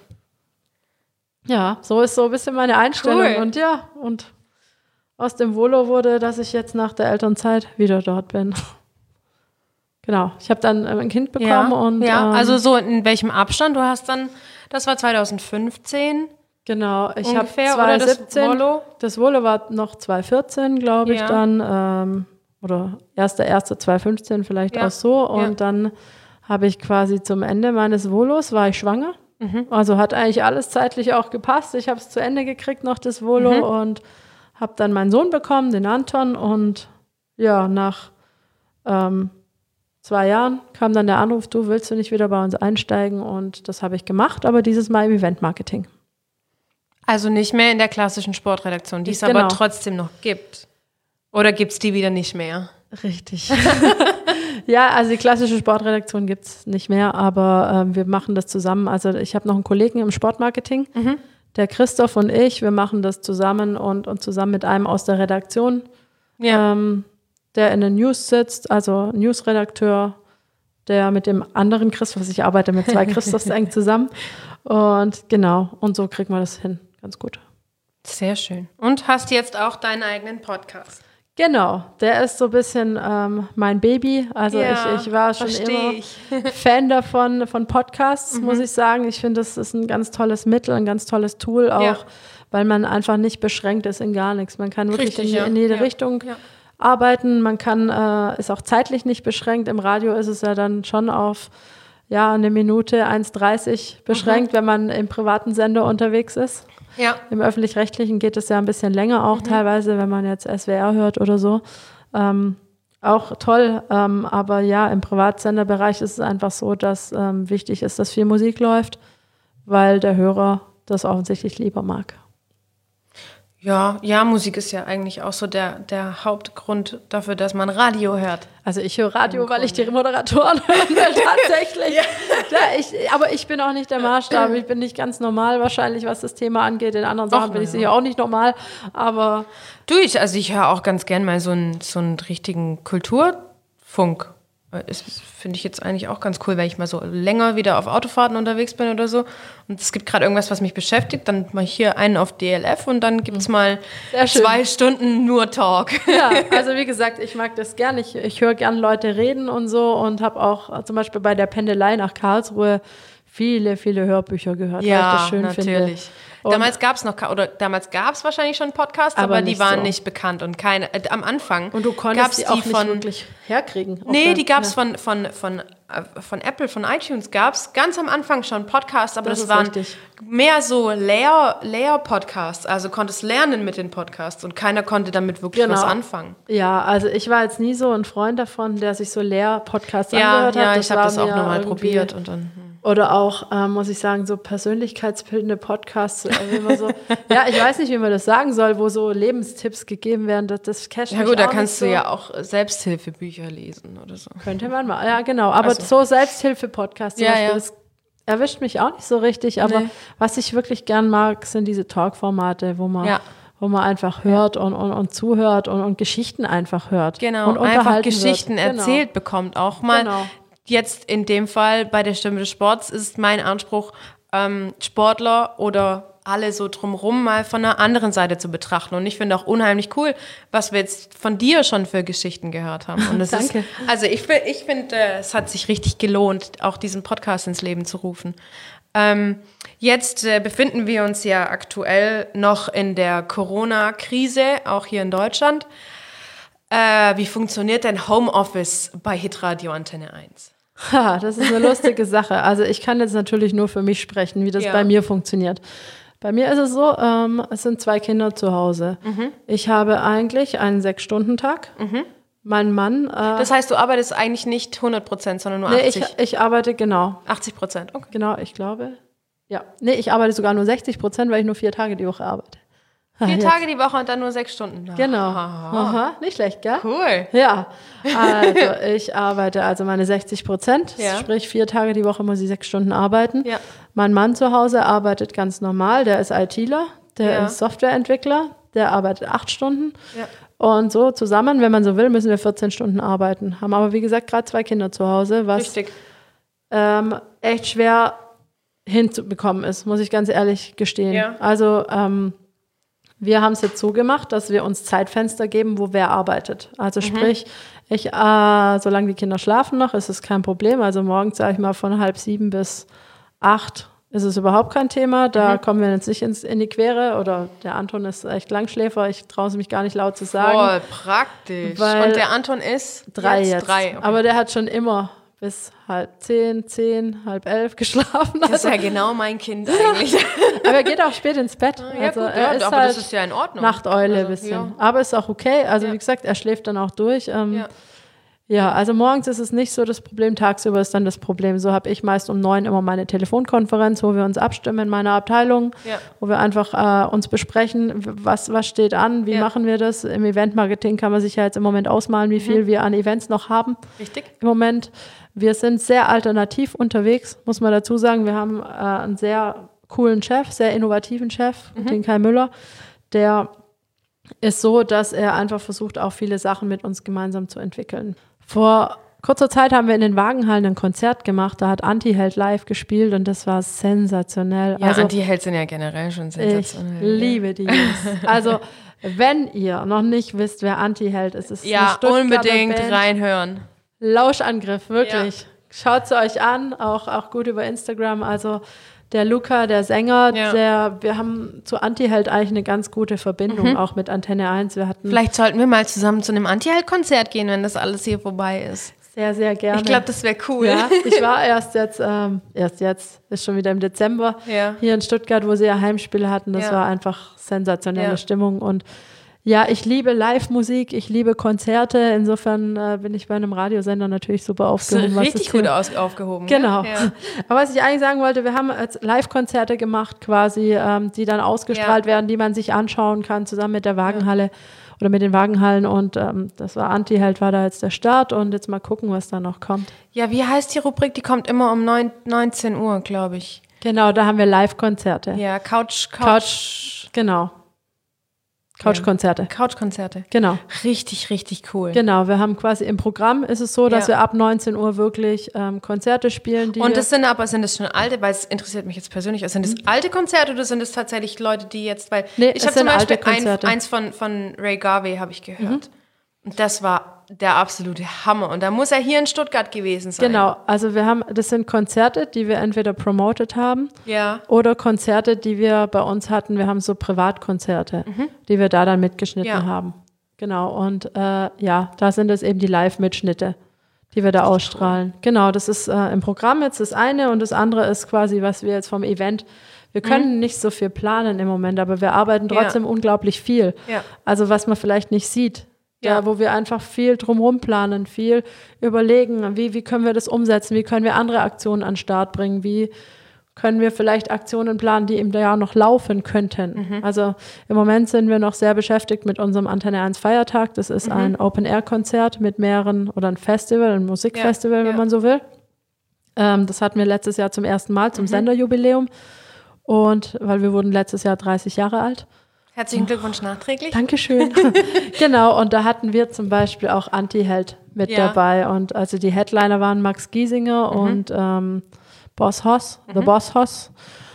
Ja, so ist so ein bisschen meine Einstellung. Cool. Und ja, und aus dem Volo wurde, dass ich jetzt nach der Elternzeit wieder dort bin. Genau, ich habe dann ein Kind bekommen und also so in welchem Abstand? Du hast dann, das war 2015 genau, ich habe ungefähr, oder das 2017, Volo? das Volo war noch 2014, glaube ich, Ja. dann, oder 1.1.2015 vielleicht Ja. auch so. Und Ja. dann habe ich quasi zum Ende meines Volos, war ich schwanger. Also hat eigentlich alles zeitlich auch gepasst. Ich habe es zu Ende gekriegt noch, das Volo, und habe dann meinen Sohn bekommen, den Anton. Und ja, nach 2 Jahren kam dann der Anruf, du willst du nicht wieder bei uns einsteigen? Und das habe ich gemacht, aber dieses Mal im Eventmarketing. Also nicht mehr in der klassischen Sportredaktion, die es Genau. aber trotzdem noch gibt. Oder gibt es die wieder nicht mehr? Richtig. Ja, also die klassische Sportredaktion gibt es nicht mehr, aber wir machen das zusammen. Also ich habe noch einen Kollegen im Sportmarketing, der Christoph und ich, wir machen das zusammen und zusammen mit einem aus der Redaktion, Ja. der in den News sitzt, also Newsredakteur, der mit dem anderen Christoph, ich arbeite mit 2 Christophs eng zusammen. Und genau, und so kriegen wir das hin, ganz gut. Sehr schön. Und hast jetzt auch deinen eigenen Podcast. Genau, der ist so ein bisschen mein Baby. Also Ja, ich war schon versteh immer ich. Fan von Podcasts, muss ich sagen. Ich finde, das ist ein ganz tolles Mittel, ein ganz tolles Tool auch, Ja. weil man einfach nicht beschränkt ist in gar nichts. Man kann wirklich Richtig, ja. in jede Ja. Richtung Ja. arbeiten. Man kann, ist auch zeitlich nicht beschränkt. Im Radio ist es ja dann schon auf eine Minute 1,30 beschränkt, wenn man im privaten Sender unterwegs ist. Ja. Im Öffentlich-Rechtlichen geht es ja ein bisschen länger auch teilweise, wenn man jetzt SWR hört oder so. Auch toll, aber ja, im Privatsenderbereich ist es einfach so, dass wichtig ist, dass viel Musik läuft, weil der Hörer das offensichtlich lieber mag. Ja, Musik ist ja eigentlich auch so der Hauptgrund dafür, dass man Radio hört. Also ich höre Radio, weil ich die Moderatoren hören will, tatsächlich. Aber ich bin auch nicht der Maßstab. Ich bin nicht ganz normal wahrscheinlich, was das Thema angeht. In anderen Sachen bin ich sicher auch nicht normal. Aber Ich höre auch ganz gern mal so einen richtigen Kulturfunk. Das finde ich jetzt eigentlich auch ganz cool, wenn ich mal so länger wieder auf Autofahrten unterwegs bin oder so. Und es gibt gerade irgendwas, was mich beschäftigt, dann mache ich hier einen auf DLF und dann gibt es mal Sehr schön. 2 Stunden nur Talk. ja, also wie gesagt, ich mag das gern. Ich höre gern Leute reden und so und habe auch zum Beispiel bei der Pendelei nach Karlsruhe viele, viele Hörbücher gehört, weil ich das schön natürlich. finde. Damals gab es wahrscheinlich schon Podcasts, aber die nicht waren so. nicht bekannt und keine. Am Anfang Und du konntest gab's die auch nicht wirklich herkriegen. Nee, die gab es von Apple, von iTunes gab es ganz am Anfang schon Podcasts, aber Das das ist waren richtig. mehr so Layer-Podcasts. Also konntest lernen mit den Podcasts und keiner konnte damit wirklich Genau. was anfangen. Ja, also ich war jetzt nie so ein Freund davon, der sich so Lehr-Podcasts angehört hat. Ja, ich habe war das auch mir nochmal irgendwie- probiert und dann. Oder auch, muss ich sagen, so persönlichkeitsbildende Podcasts. Immer so, ja, ich weiß nicht, wie man das sagen soll, wo so Lebenstipps gegeben werden. Das casht Ja mich gut, da auch kannst nicht du so. ja auch Selbsthilfebücher lesen oder so. Könnte man mal, ja genau. Aber Also. so Selbsthilfe-Podcasts zum Ja, Beispiel, ja. das erwischt mich auch nicht so richtig. Aber Nee. was ich wirklich gern mag, sind diese Talk-Formate, wo man wo man einfach hört und zuhört und Geschichten einfach hört. Genau, und einfach Geschichten erzählt bekommt. Auch mal Genau. jetzt in dem Fall bei der Stimme des Sports ist mein Anspruch, Sportler oder alle so drumherum mal von einer anderen Seite zu betrachten. Und ich finde auch unheimlich cool, was wir jetzt von dir schon für Geschichten gehört haben. Und Danke. Also ich finde, es hat sich richtig gelohnt, auch diesen Podcast ins Leben zu rufen. Jetzt befinden wir uns ja aktuell noch in der Corona-Krise, auch hier in Deutschland. Wie funktioniert denn Homeoffice bei Hitradio Antenne 1? Ha, das ist eine lustige Sache. Also ich kann jetzt natürlich nur für mich sprechen, wie das bei mir funktioniert. Bei mir ist es so, es sind 2 Kinder zu Hause. Ich habe eigentlich einen 6-Stunden-Tag. Mein Mann... das heißt, du arbeitest eigentlich nicht 100%, sondern nur 80%? Nee, ich arbeite, genau. 80%, okay. Genau, ich glaube, ja. Nee, ich arbeite sogar nur 60%, weil ich nur 4 Tage die Woche arbeite. 4 Tage die Woche und dann nur 6 Stunden. Genau. Aha, nicht schlecht, gell? Cool. Ja, also ich arbeite meine 60%, Ja. sprich 4 Tage die Woche muss ich 6 Stunden arbeiten. Ja. Mein Mann zu Hause arbeitet ganz normal, der ist ITler, der ist Softwareentwickler, der arbeitet 8 Stunden. Ja. Und so zusammen, wenn man so will, müssen wir 14 Stunden arbeiten. Haben aber, wie gesagt, gerade 2 Kinder zu Hause, was Richtig. echt schwer hinzubekommen ist, muss ich ganz ehrlich gestehen. Ja. Also wir haben es jetzt so gemacht, dass wir uns Zeitfenster geben, wo wer arbeitet. Also sprich, solange die Kinder schlafen noch, ist es kein Problem. Also morgens, sage ich mal, von 6:30 bis 8 ist es überhaupt kein Thema. Da kommen wir jetzt nicht in die Quere. Oder der Anton ist echt Langschläfer. Ich traue es mich gar nicht laut zu sagen. Voll praktisch. Weil und der Anton ist 3 jetzt. 3. Okay. Aber der hat schon immer bis 10:30, 10, 10:30 geschlafen. Das ist ja genau mein Kind eigentlich. Aber er geht auch spät ins Bett. Ja, Also gut, er ist aber halt das ist ja in Ordnung. Nachteule ein Also, bisschen. ja. Aber ist auch okay. Also Ja. wie gesagt, er schläft dann auch durch. Ja, also morgens ist es nicht so das Problem, tagsüber ist dann das Problem. So habe ich meist um 9 immer meine Telefonkonferenz, wo wir uns abstimmen in meiner Abteilung, wo wir einfach uns besprechen, was steht an, wie machen wir das. Im Eventmarketing kann man sich ja jetzt im Moment ausmalen, wie viel wir an Events noch haben. Richtig. Im Moment. Wir sind sehr alternativ unterwegs, muss man dazu sagen. Wir haben einen sehr coolen Chef, sehr innovativen Chef, den Kai Müller, der ist so, dass er einfach versucht, auch viele Sachen mit uns gemeinsam zu entwickeln. Vor kurzer Zeit haben wir in den Wagenhallen ein Konzert gemacht, da hat Antiheld live gespielt und das war sensationell. Ja, also, Antiheld sind ja generell schon sensationell. ich liebe die Jungs. Also, wenn ihr noch nicht wisst, wer Antiheld ist, ist eine Ja, Stuttgarter unbedingt Band. reinhören. Lauschangriff, wirklich. Schaut sie euch an, auch gut über Instagram. Also der Luca, der Sänger, wir haben zu Antiheld eigentlich eine ganz gute Verbindung, auch mit Antenne 1. Wir hatten Vielleicht sollten wir mal zusammen zu einem Antiheld-Konzert gehen, wenn das alles hier vorbei ist. sehr, sehr gerne. Ich glaube, das wäre cool. Ja, ich war erst jetzt, ist schon wieder im Dezember, hier in Stuttgart, wo sie ihr Heimspiel hatten. Das war einfach sensationelle Stimmung und ja, ich liebe Live-Musik, ich liebe Konzerte. Insofern bin ich bei einem Radiosender natürlich super aufgehoben. Richtig gut aufgehoben. Genau. Ja. Aber was ich eigentlich sagen wollte, wir haben jetzt Live-Konzerte gemacht quasi, die dann ausgestrahlt werden, die man sich anschauen kann, zusammen mit der Wagenhalle oder mit den Wagenhallen. Und das war Antiheld, war da jetzt der Start. Und jetzt mal gucken, was da noch kommt. Ja, wie heißt die Rubrik? Die kommt immer um 19 Uhr, glaube ich. Genau, da haben wir Live-Konzerte. Ja, Couch. Genau. Couchkonzerte. Couchkonzerte. Genau. Richtig, richtig cool. Genau, wir haben quasi im Programm ist es so, dass wir ab 19 Uhr wirklich Konzerte spielen. Und sind das schon alte, weil es interessiert mich jetzt persönlich, sind das alte Konzerte oder sind es tatsächlich Leute, die jetzt, weil ich habe zum Beispiel eins von Ray Garvey habe ich gehört. Und das war der absolute Hammer. Und da muss er hier in Stuttgart gewesen sein. Genau, also das sind Konzerte, die wir entweder promoted haben oder Konzerte, die wir bei uns hatten. Wir haben so Privatkonzerte, die wir da dann mitgeschnitten haben. Genau, und da sind es eben die Live-Mitschnitte, die wir da ausstrahlen. Cool. Genau, das ist im Programm jetzt das eine und das andere ist quasi, was wir jetzt vom Event. Wir können nicht so viel planen im Moment, aber wir arbeiten trotzdem unglaublich viel. Ja. Also was man vielleicht nicht sieht. Ja, wo wir einfach viel drumherum planen, viel überlegen, wie können wir das umsetzen, wie können wir andere Aktionen an den Start bringen, wie können wir vielleicht Aktionen planen, die im Jahr noch laufen könnten. Also im Moment sind wir noch sehr beschäftigt mit unserem Antenne 1 Feiertag. Das ist ein Open-Air-Konzert mit mehreren, oder ein Festival, ein Musikfestival, wenn man so will. Das hatten wir letztes Jahr zum ersten Mal, zum Senderjubiläum. Und weil wir wurden letztes Jahr 30 Jahre alt. Herzlichen Glückwunsch nachträglich. Dankeschön. Genau, und da hatten wir zum Beispiel auch Anti-Held mit dabei. Und also die Headliner waren Max Giesinger und Boss Hoss, The Boss Hoss.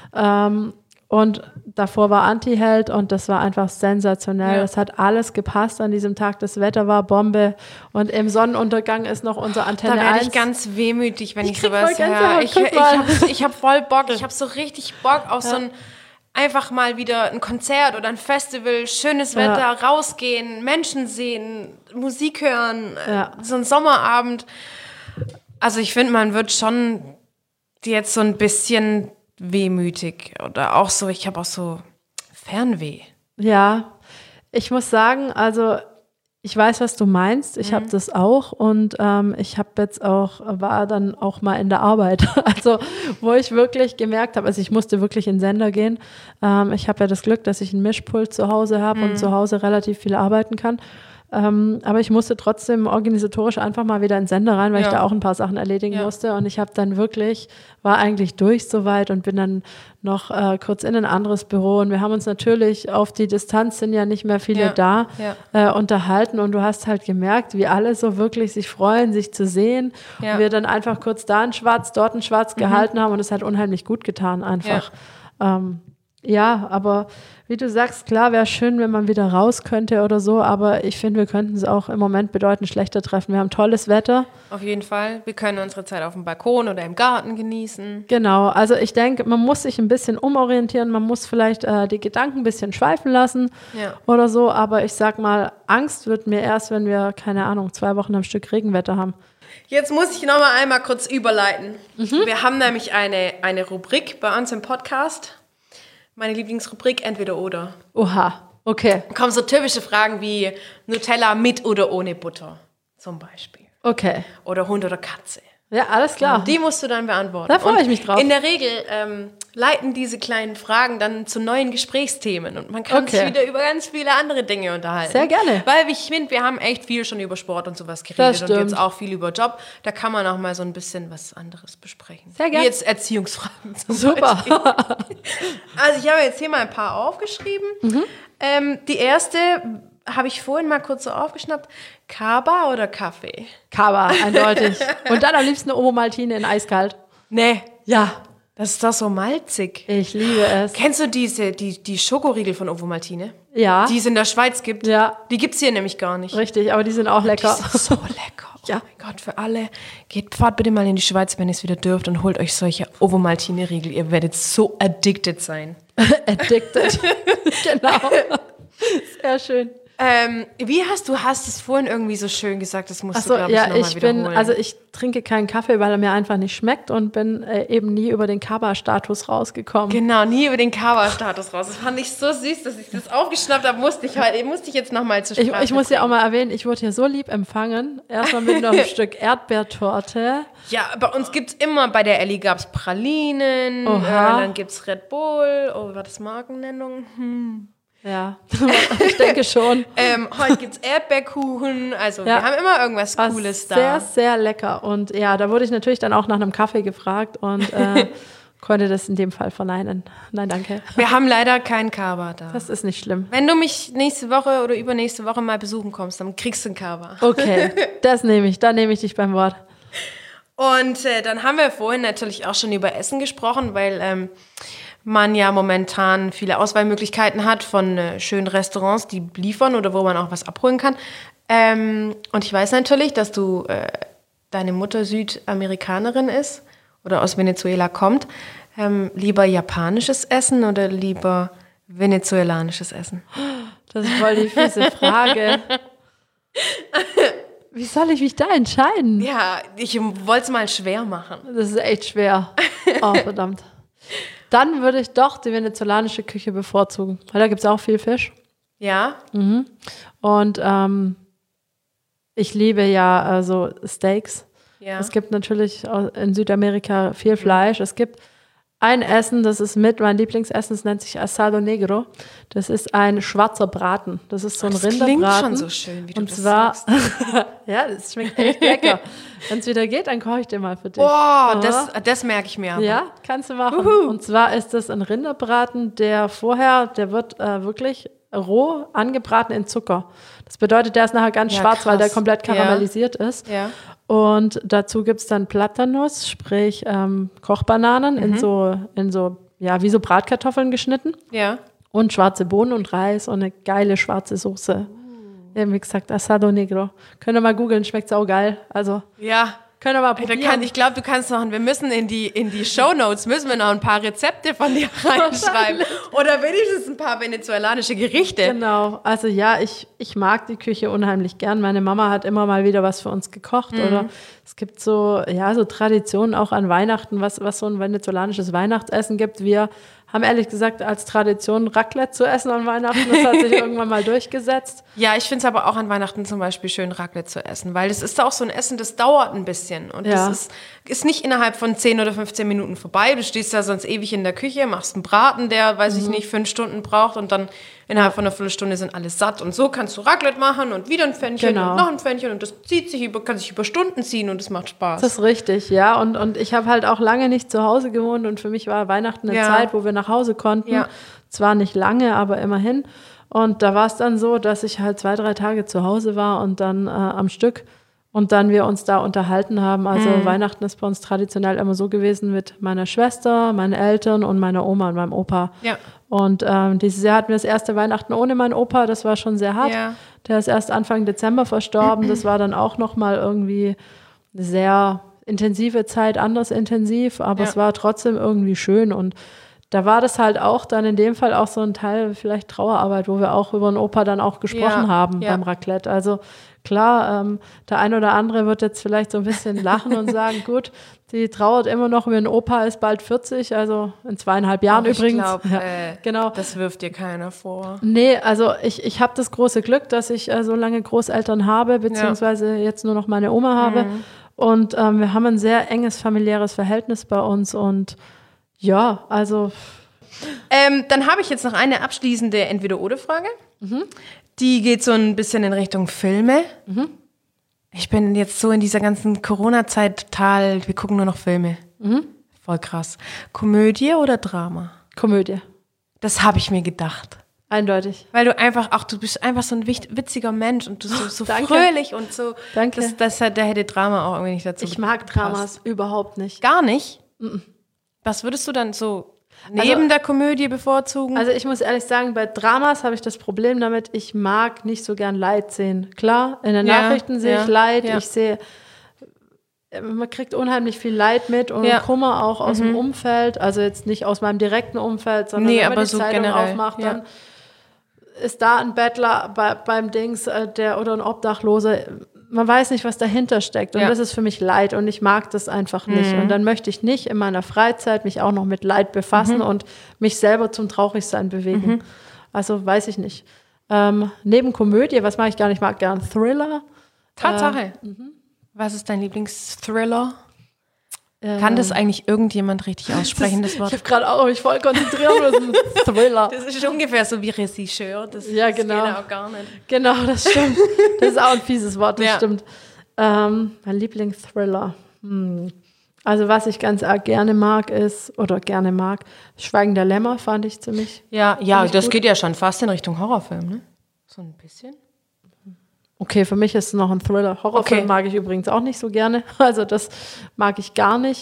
Und davor war Anti-Held und das war einfach sensationell. Es hat alles gepasst an diesem Tag. Das Wetter war Bombe und im Sonnenuntergang ist noch unser Antenne 1. Da werde ich ganz wehmütig, wenn ich sowas höre. Ich habe voll Bock. Ich habe so richtig Bock auf so ein einfach mal wieder ein Konzert oder ein Festival, schönes Wetter, rausgehen, Menschen sehen, Musik hören, so ein Sommerabend. Also ich finde, man wird schon jetzt so ein bisschen wehmütig oder auch so, ich habe auch so Fernweh. Ja, ich muss sagen, also ich weiß, was du meinst. Ich habe das auch und ich habe jetzt auch, war dann auch mal in der Arbeit, also wo ich wirklich gemerkt habe, also ich musste wirklich in den Sender gehen. Ich habe ja das Glück, dass ich einen Mischpult zu Hause habe und zu Hause relativ viel arbeiten kann. Aber ich musste trotzdem organisatorisch einfach mal wieder in den Sender rein, weil ich da auch ein paar Sachen erledigen musste. Und ich habe dann wirklich, war eigentlich durch soweit und bin dann noch kurz in ein anderes Büro. Und wir haben uns natürlich auf die Distanz, sind ja nicht mehr viele da, unterhalten. Und du hast halt gemerkt, wie alle so wirklich sich freuen, sich zu sehen. Ja. Und wir dann einfach kurz da ein Schwarz, dort ein Schwarz gehalten haben. Und es hat unheimlich gut getan einfach. Ja, aber wie du sagst, klar, wäre schön, wenn man wieder raus könnte oder so, aber ich finde, wir könnten es auch im Moment bedeutend schlechter treffen. Wir haben tolles Wetter. Auf jeden Fall. Wir können unsere Zeit auf dem Balkon oder im Garten genießen. Genau, also ich denke, man muss sich ein bisschen umorientieren, man muss vielleicht die Gedanken ein bisschen schweifen lassen oder so, aber ich sag mal, Angst wird mir erst, wenn wir, keine Ahnung, 2 Wochen am Stück Regenwetter haben. Jetzt muss ich noch mal einmal kurz überleiten. Wir haben nämlich eine Rubrik bei uns im Podcast. Meine Lieblingsrubrik, entweder oder. Oha, okay. Da kommen so typische Fragen wie Nutella mit oder ohne Butter, zum Beispiel. Okay. Oder Hund oder Katze. Ja, alles klar. Und die musst du dann beantworten. Da freue ich mich drauf. In der Regel leiten diese kleinen Fragen dann zu neuen Gesprächsthemen und man kann sich wieder über ganz viele andere Dinge unterhalten. Sehr gerne. Weil ich finde, wir haben echt viel schon über Sport und sowas geredet und jetzt auch viel über Job. Da kann man auch mal so ein bisschen was anderes besprechen. Sehr gerne. Wie jetzt Erziehungsfragen zum Super. Beispiel. Also ich habe jetzt hier mal ein paar aufgeschrieben. Die erste habe ich vorhin mal kurz so aufgeschnappt. Kaba oder Kaffee? Kaba, eindeutig. Und dann am liebsten eine Ovomaltine in eiskalt. Nee. Ja. Das ist doch so malzig. Ich liebe es. Kennst du die Schokoriegel von Ovomaltine? Ja. Die es in der Schweiz gibt? Ja. Die gibt es hier nämlich gar nicht. Richtig, aber die sind auch lecker. Die sind so lecker. Oh mein Gott, für alle. Fahrt bitte mal in die Schweiz, wenn ihr es wieder dürft und holt euch solche Ovomaltine-Riegel. Ihr werdet so addicted sein. Addicted. Genau. Sehr schön. Du hast es vorhin irgendwie so schön gesagt, das musst du, glaube ich, nochmal wiederholen. Also ich trinke keinen Kaffee, weil er mir einfach nicht schmeckt und bin eben nie über den Kaba-Status rausgekommen. Genau, nie über den Kaba-Status raus. Das fand ich so süß, dass ich das aufgeschnappt habe, musste ich jetzt nochmal zur Sprache Ich muss ja auch mal erwähnen, ich wurde hier so lieb empfangen. Erstmal mit noch ein Stück Erdbeertorte. Ja, bei uns gibt's immer, bei der Elli gab's Pralinen, dann gibt's Red Bull, war das Markennennung? Ja, ich denke schon. Heute gibt's Erdbeerkuchen, also wir haben immer irgendwas Cooles da. Sehr, sehr lecker. Und ja, da wurde ich natürlich dann auch nach einem Kaffee gefragt und konnte das in dem Fall verneinen. Nein, danke. Wir haben leider keinen Kaba da. Das ist nicht schlimm. Wenn du mich nächste Woche oder übernächste Woche mal besuchen kommst, dann kriegst du einen Kaba. Okay, das nehme ich. Da nehme ich dich beim Wort. Und dann haben wir vorhin natürlich auch schon über Essen gesprochen, weil man ja momentan viele Auswahlmöglichkeiten hat von schönen Restaurants, die liefern oder wo man auch was abholen kann. Und ich weiß natürlich, dass deine Mutter Südamerikanerin ist oder aus Venezuela kommt. Lieber japanisches Essen oder lieber venezuelanisches Essen? Das ist voll die fiese Frage. Wie soll ich mich da entscheiden? Ja, ich wollte es mal schwer machen. Das ist echt schwer. Oh, verdammt. Dann würde ich doch die venezolanische Küche bevorzugen, weil da gibt es auch viel Fisch. Ja. Und ich liebe ja so Steaks. Ja. Es gibt natürlich in Südamerika viel Fleisch. Es gibt ein Essen, das ist mein Lieblingsessen, das nennt sich Asado Negro. Das ist ein schwarzer Braten. Das ist so ein Rinderbraten. Das klingt schon so schön, wie du und das zwar, sagst. Ja, das schmeckt echt lecker. Wenn es wieder geht, dann koche ich dir mal für dich. Boah, das merke ich mir aber. Ja, kannst du machen. Und zwar ist das ein Rinderbraten, der wird wirklich roh angebraten in Zucker. Das bedeutet, der ist nachher ganz schwarz, weil der komplett karamellisiert ist. Ja. Und dazu gibt es dann Platanos, sprich Kochbananen in so wie so Bratkartoffeln geschnitten. Ja. Und schwarze Bohnen und Reis und eine geile schwarze Soße. Ja, wie gesagt, Asado Negro. Könnt ihr mal googeln, schmeckt auch geil. Also, Ja. könnt ihr mal probieren. Ich glaube, du kannst noch, wir müssen in die Shownotes müssen wir noch ein paar Rezepte von dir reinschreiben. Oder wenigstens ein paar venezuelanische Gerichte. Genau, also ja, ich mag die Küche unheimlich gern. Meine Mama hat immer mal wieder was für uns gekocht. Oder es gibt so Traditionen auch an Weihnachten, was so ein venezolanisches Weihnachtsessen gibt. Wir haben ehrlich gesagt als Tradition Raclette zu essen an Weihnachten. Das hat sich irgendwann mal durchgesetzt. Ja, ich finde es aber auch an Weihnachten zum Beispiel schön, Raclette zu essen, weil das ist auch so ein Essen, das dauert ein bisschen. Und das ist nicht innerhalb von 10 oder 15 Minuten vorbei. Du stehst da sonst ewig in der Küche, machst einen Braten, der, weiß ich nicht, 5 Stunden braucht und dann innerhalb von einer Viertelstunde sind alle satt. Und so kannst du Raclette machen und wieder ein Pfännchen und noch ein Pfännchen und das kann sich über Stunden ziehen und es macht Spaß. Das ist richtig, ja. Und ich habe halt auch lange nicht zu Hause gewohnt und für mich war Weihnachten eine Zeit, wo wir nach Hause konnten. Ja. Zwar nicht lange, aber immerhin. Und da war es dann so, dass ich halt 2-3 Tage zu Hause war und dann am Stück und dann wir uns da unterhalten haben. Also Weihnachten ist bei uns traditionell immer so gewesen mit meiner Schwester, meinen Eltern und meiner Oma und meinem Opa. Ja. Und dieses Jahr hatten wir das erste Weihnachten ohne meinen Opa. Das war schon sehr hart. Ja. Der ist erst Anfang Dezember verstorben. Das war dann auch nochmal irgendwie eine sehr intensive Zeit, anders intensiv. Aber es war trotzdem irgendwie schön und da war das halt auch dann in dem Fall auch so ein Teil vielleicht Trauerarbeit, wo wir auch über den Opa dann auch gesprochen haben beim Raclette. Also klar, der ein oder andere wird jetzt vielleicht so ein bisschen lachen und sagen, gut, die trauert immer noch, mein Opa ist bald 40, also in 2,5 Jahren übrigens. Ich glaube, genau. Das wirft dir keiner vor. Nee, also ich habe das große Glück, dass ich so lange Großeltern habe, beziehungsweise jetzt nur noch meine Oma habe. Und wir haben ein sehr enges familiäres Verhältnis bei uns und ja, also. Dann habe ich jetzt noch eine abschließende Entweder-oder-Frage. Die geht so ein bisschen in Richtung Filme. Ich bin jetzt so in dieser ganzen Corona-Zeit total, wir gucken nur noch Filme. Voll krass. Komödie oder Drama? Komödie. Das habe ich mir gedacht. Eindeutig. Weil du bist einfach so ein witziger Mensch und du so fröhlich und so. Danke. Da hätte Drama auch irgendwie nicht dazu Ich mag Dramas überhaupt nicht. Gar nicht? Was würdest du dann so neben der Komödie bevorzugen? Also ich muss ehrlich sagen, bei Dramas habe ich das Problem damit, ich mag nicht so gern Leid sehen. Klar, in den Nachrichten sehe ich Leid, man kriegt unheimlich viel Leid mit und Kummer auch aus dem Umfeld, also jetzt nicht aus meinem direkten Umfeld, sondern wenn man die so Zeitung aufmacht, dann ist da ein Bettler beim Dings oder ein Obdachloser. Man weiß nicht, was dahinter steckt und das ist für mich Leid und ich mag das einfach nicht. Und dann möchte ich nicht in meiner Freizeit mich auch noch mit Leid befassen und mich selber zum Traurigsein bewegen. Also weiß ich nicht. Neben Komödie, was mag ich gar nicht? Ich mag gern Thriller. Tatsache. Was ist dein Lieblingsthriller? Kann das eigentlich irgendjemand richtig aussprechen, das Wort? Ich habe gerade auch mich voll konzentriert auf das Thriller. Das ist ungefähr so wie Regisseur. Das genau. geht auch gar nicht. Genau, das stimmt. Das ist auch ein fieses Wort, das stimmt. Mein Lieblingsthriller. Also was ich ganz arg gerne mag, Schweigen der Lämmer fand ich ziemlich das gut. Geht ja schon fast in Richtung Horrorfilm, ne? So ein bisschen. Okay, für mich ist es noch ein Thriller. Horrorfilm mag ich übrigens auch nicht so gerne. Also das mag ich gar nicht.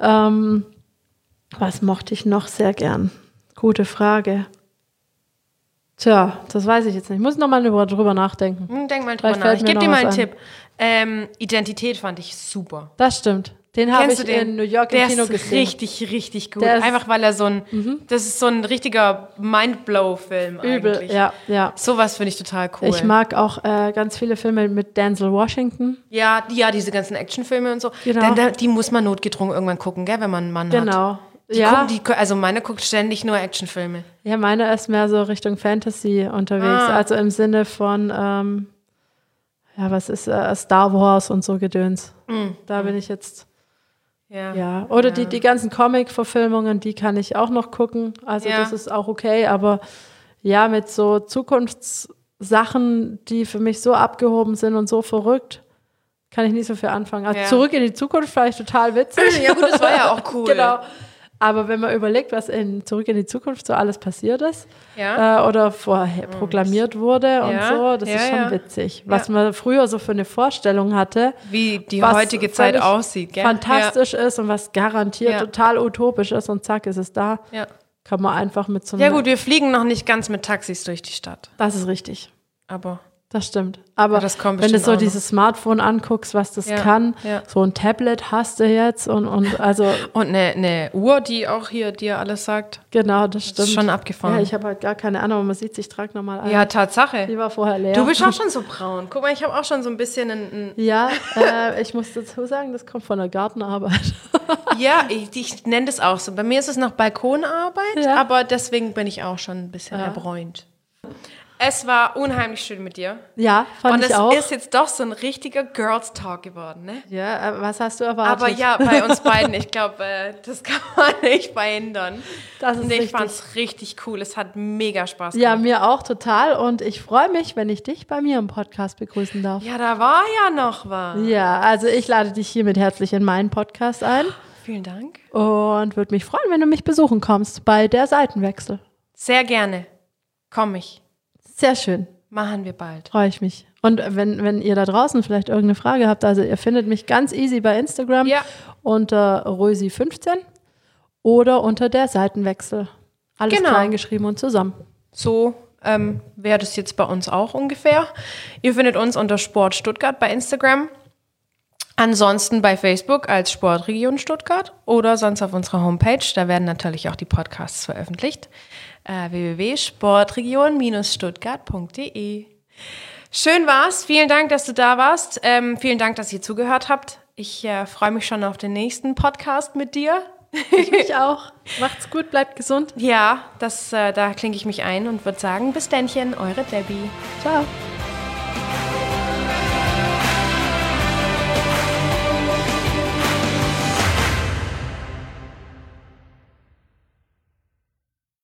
Was mochte ich noch sehr gern? Gute Frage. Tja, das weiß ich jetzt nicht. Ich muss noch mal drüber nachdenken. Denk mal drüber nach. Ich gebe dir mal einen Tipp. Identität fand ich super. Das stimmt. Den habe ich in New York im Kino gesehen. Der ist richtig, richtig gut. Einfach weil er das ist so ein richtiger Mindblow-Film übel, eigentlich. Ja. Sowas finde ich total cool. Ich mag auch ganz viele Filme mit Denzel Washington. Ja, diese ganzen Actionfilme und so. Genau. Die muss man notgedrungen irgendwann gucken, gell, wenn man einen Mann hat. Genau. Also meine guckt ständig nur Actionfilme. Ja, meine ist mehr so Richtung Fantasy unterwegs. Also im Sinne von, was ist Star Wars und so Gedöns. Da bin ich jetzt... Ja. Oder die ganzen Comic-Verfilmungen, die kann ich auch noch gucken. Also das ist auch okay, aber ja, mit so Zukunftssachen, die für mich so abgehoben sind und so verrückt, kann ich nicht so viel anfangen. Also Zurück in die Zukunft fand ich total witzig. Ja gut, das war ja auch cool. Genau. Aber wenn man überlegt, was in Zurück in die Zukunft so alles passiert ist Ja. oder vorher proklamiert wurde und so, das ist schon witzig. Was man früher so für eine Vorstellung hatte, Wie die was heutige Zeit völlig aussieht, gell? fantastisch ist und was garantiert Ja. total utopisch ist und zack, ist es da. Ja. Kann man einfach mit so Ja einem... gut, wir fliegen noch nicht ganz mit Taxis durch die Stadt, Das ist richtig. aber Das stimmt. Aber Ja, das kommt wenn du bestimmt so auch noch. dieses Smartphone anguckst, was das kann, so ein Tablet hast du jetzt und also und eine Uhr, die auch hier dir alles sagt, genau, das stimmt. ist schon abgefahren. Ja, ich habe halt gar keine Ahnung, man sieht, ich trage nochmal ein. Ja, Tatsache. Die war vorher leer. Du bist auch schon so braun. Guck mal, ich habe auch schon so ein bisschen ein Ja, ich muss dazu sagen, das kommt von der Gartenarbeit. ja, ich nenne das auch so. Bei mir ist es noch Balkonarbeit, Ja. aber deswegen bin ich auch schon ein bisschen erbräunt. Es war unheimlich schön mit dir. Ja, fand Und ich es auch. ist jetzt doch so ein richtiger Girls Talk geworden, ne? Ja, was hast du erwartet? Aber ja, bei uns beiden, ich glaube, das kann man nicht verhindern. Das ist Und ich richtig. fand es richtig cool. Es hat mega Spaß Ja, gemacht. mir auch total und ich freue mich, wenn ich dich bei mir im Podcast begrüßen darf. Ja, da war ja noch was. Ja, also ich lade dich hiermit herzlich in meinen Podcast ein Vielen Dank. und würde mich freuen, wenn du mich besuchen kommst bei der Seitenwechsel. Sehr gerne. Komm ich. Sehr schön, Machen wir bald. freue ich mich. Und wenn ihr da draußen vielleicht irgendeine Frage habt, also ihr findet mich ganz easy bei Instagram Ja. unter Rösi15 oder unter der Seitenwechsel. Alles Genau. klein geschrieben und zusammen. So wäre das jetzt bei uns auch ungefähr. Ihr findet uns unter Sport Stuttgart bei Instagram. Ansonsten bei Facebook als Sportregion Stuttgart oder sonst auf unserer Homepage. Da werden natürlich auch die Podcasts veröffentlicht. www.sportregion-stuttgart.de. Schön war's. Vielen Dank, dass du da warst. Vielen Dank, dass ihr zugehört habt. Ich freue mich schon auf den nächsten Podcast mit dir. Ich auch. Macht's gut, bleibt gesund. Ja, da klinke ich mich ein und würde sagen, bis dennchen, eure Debbie. Ciao.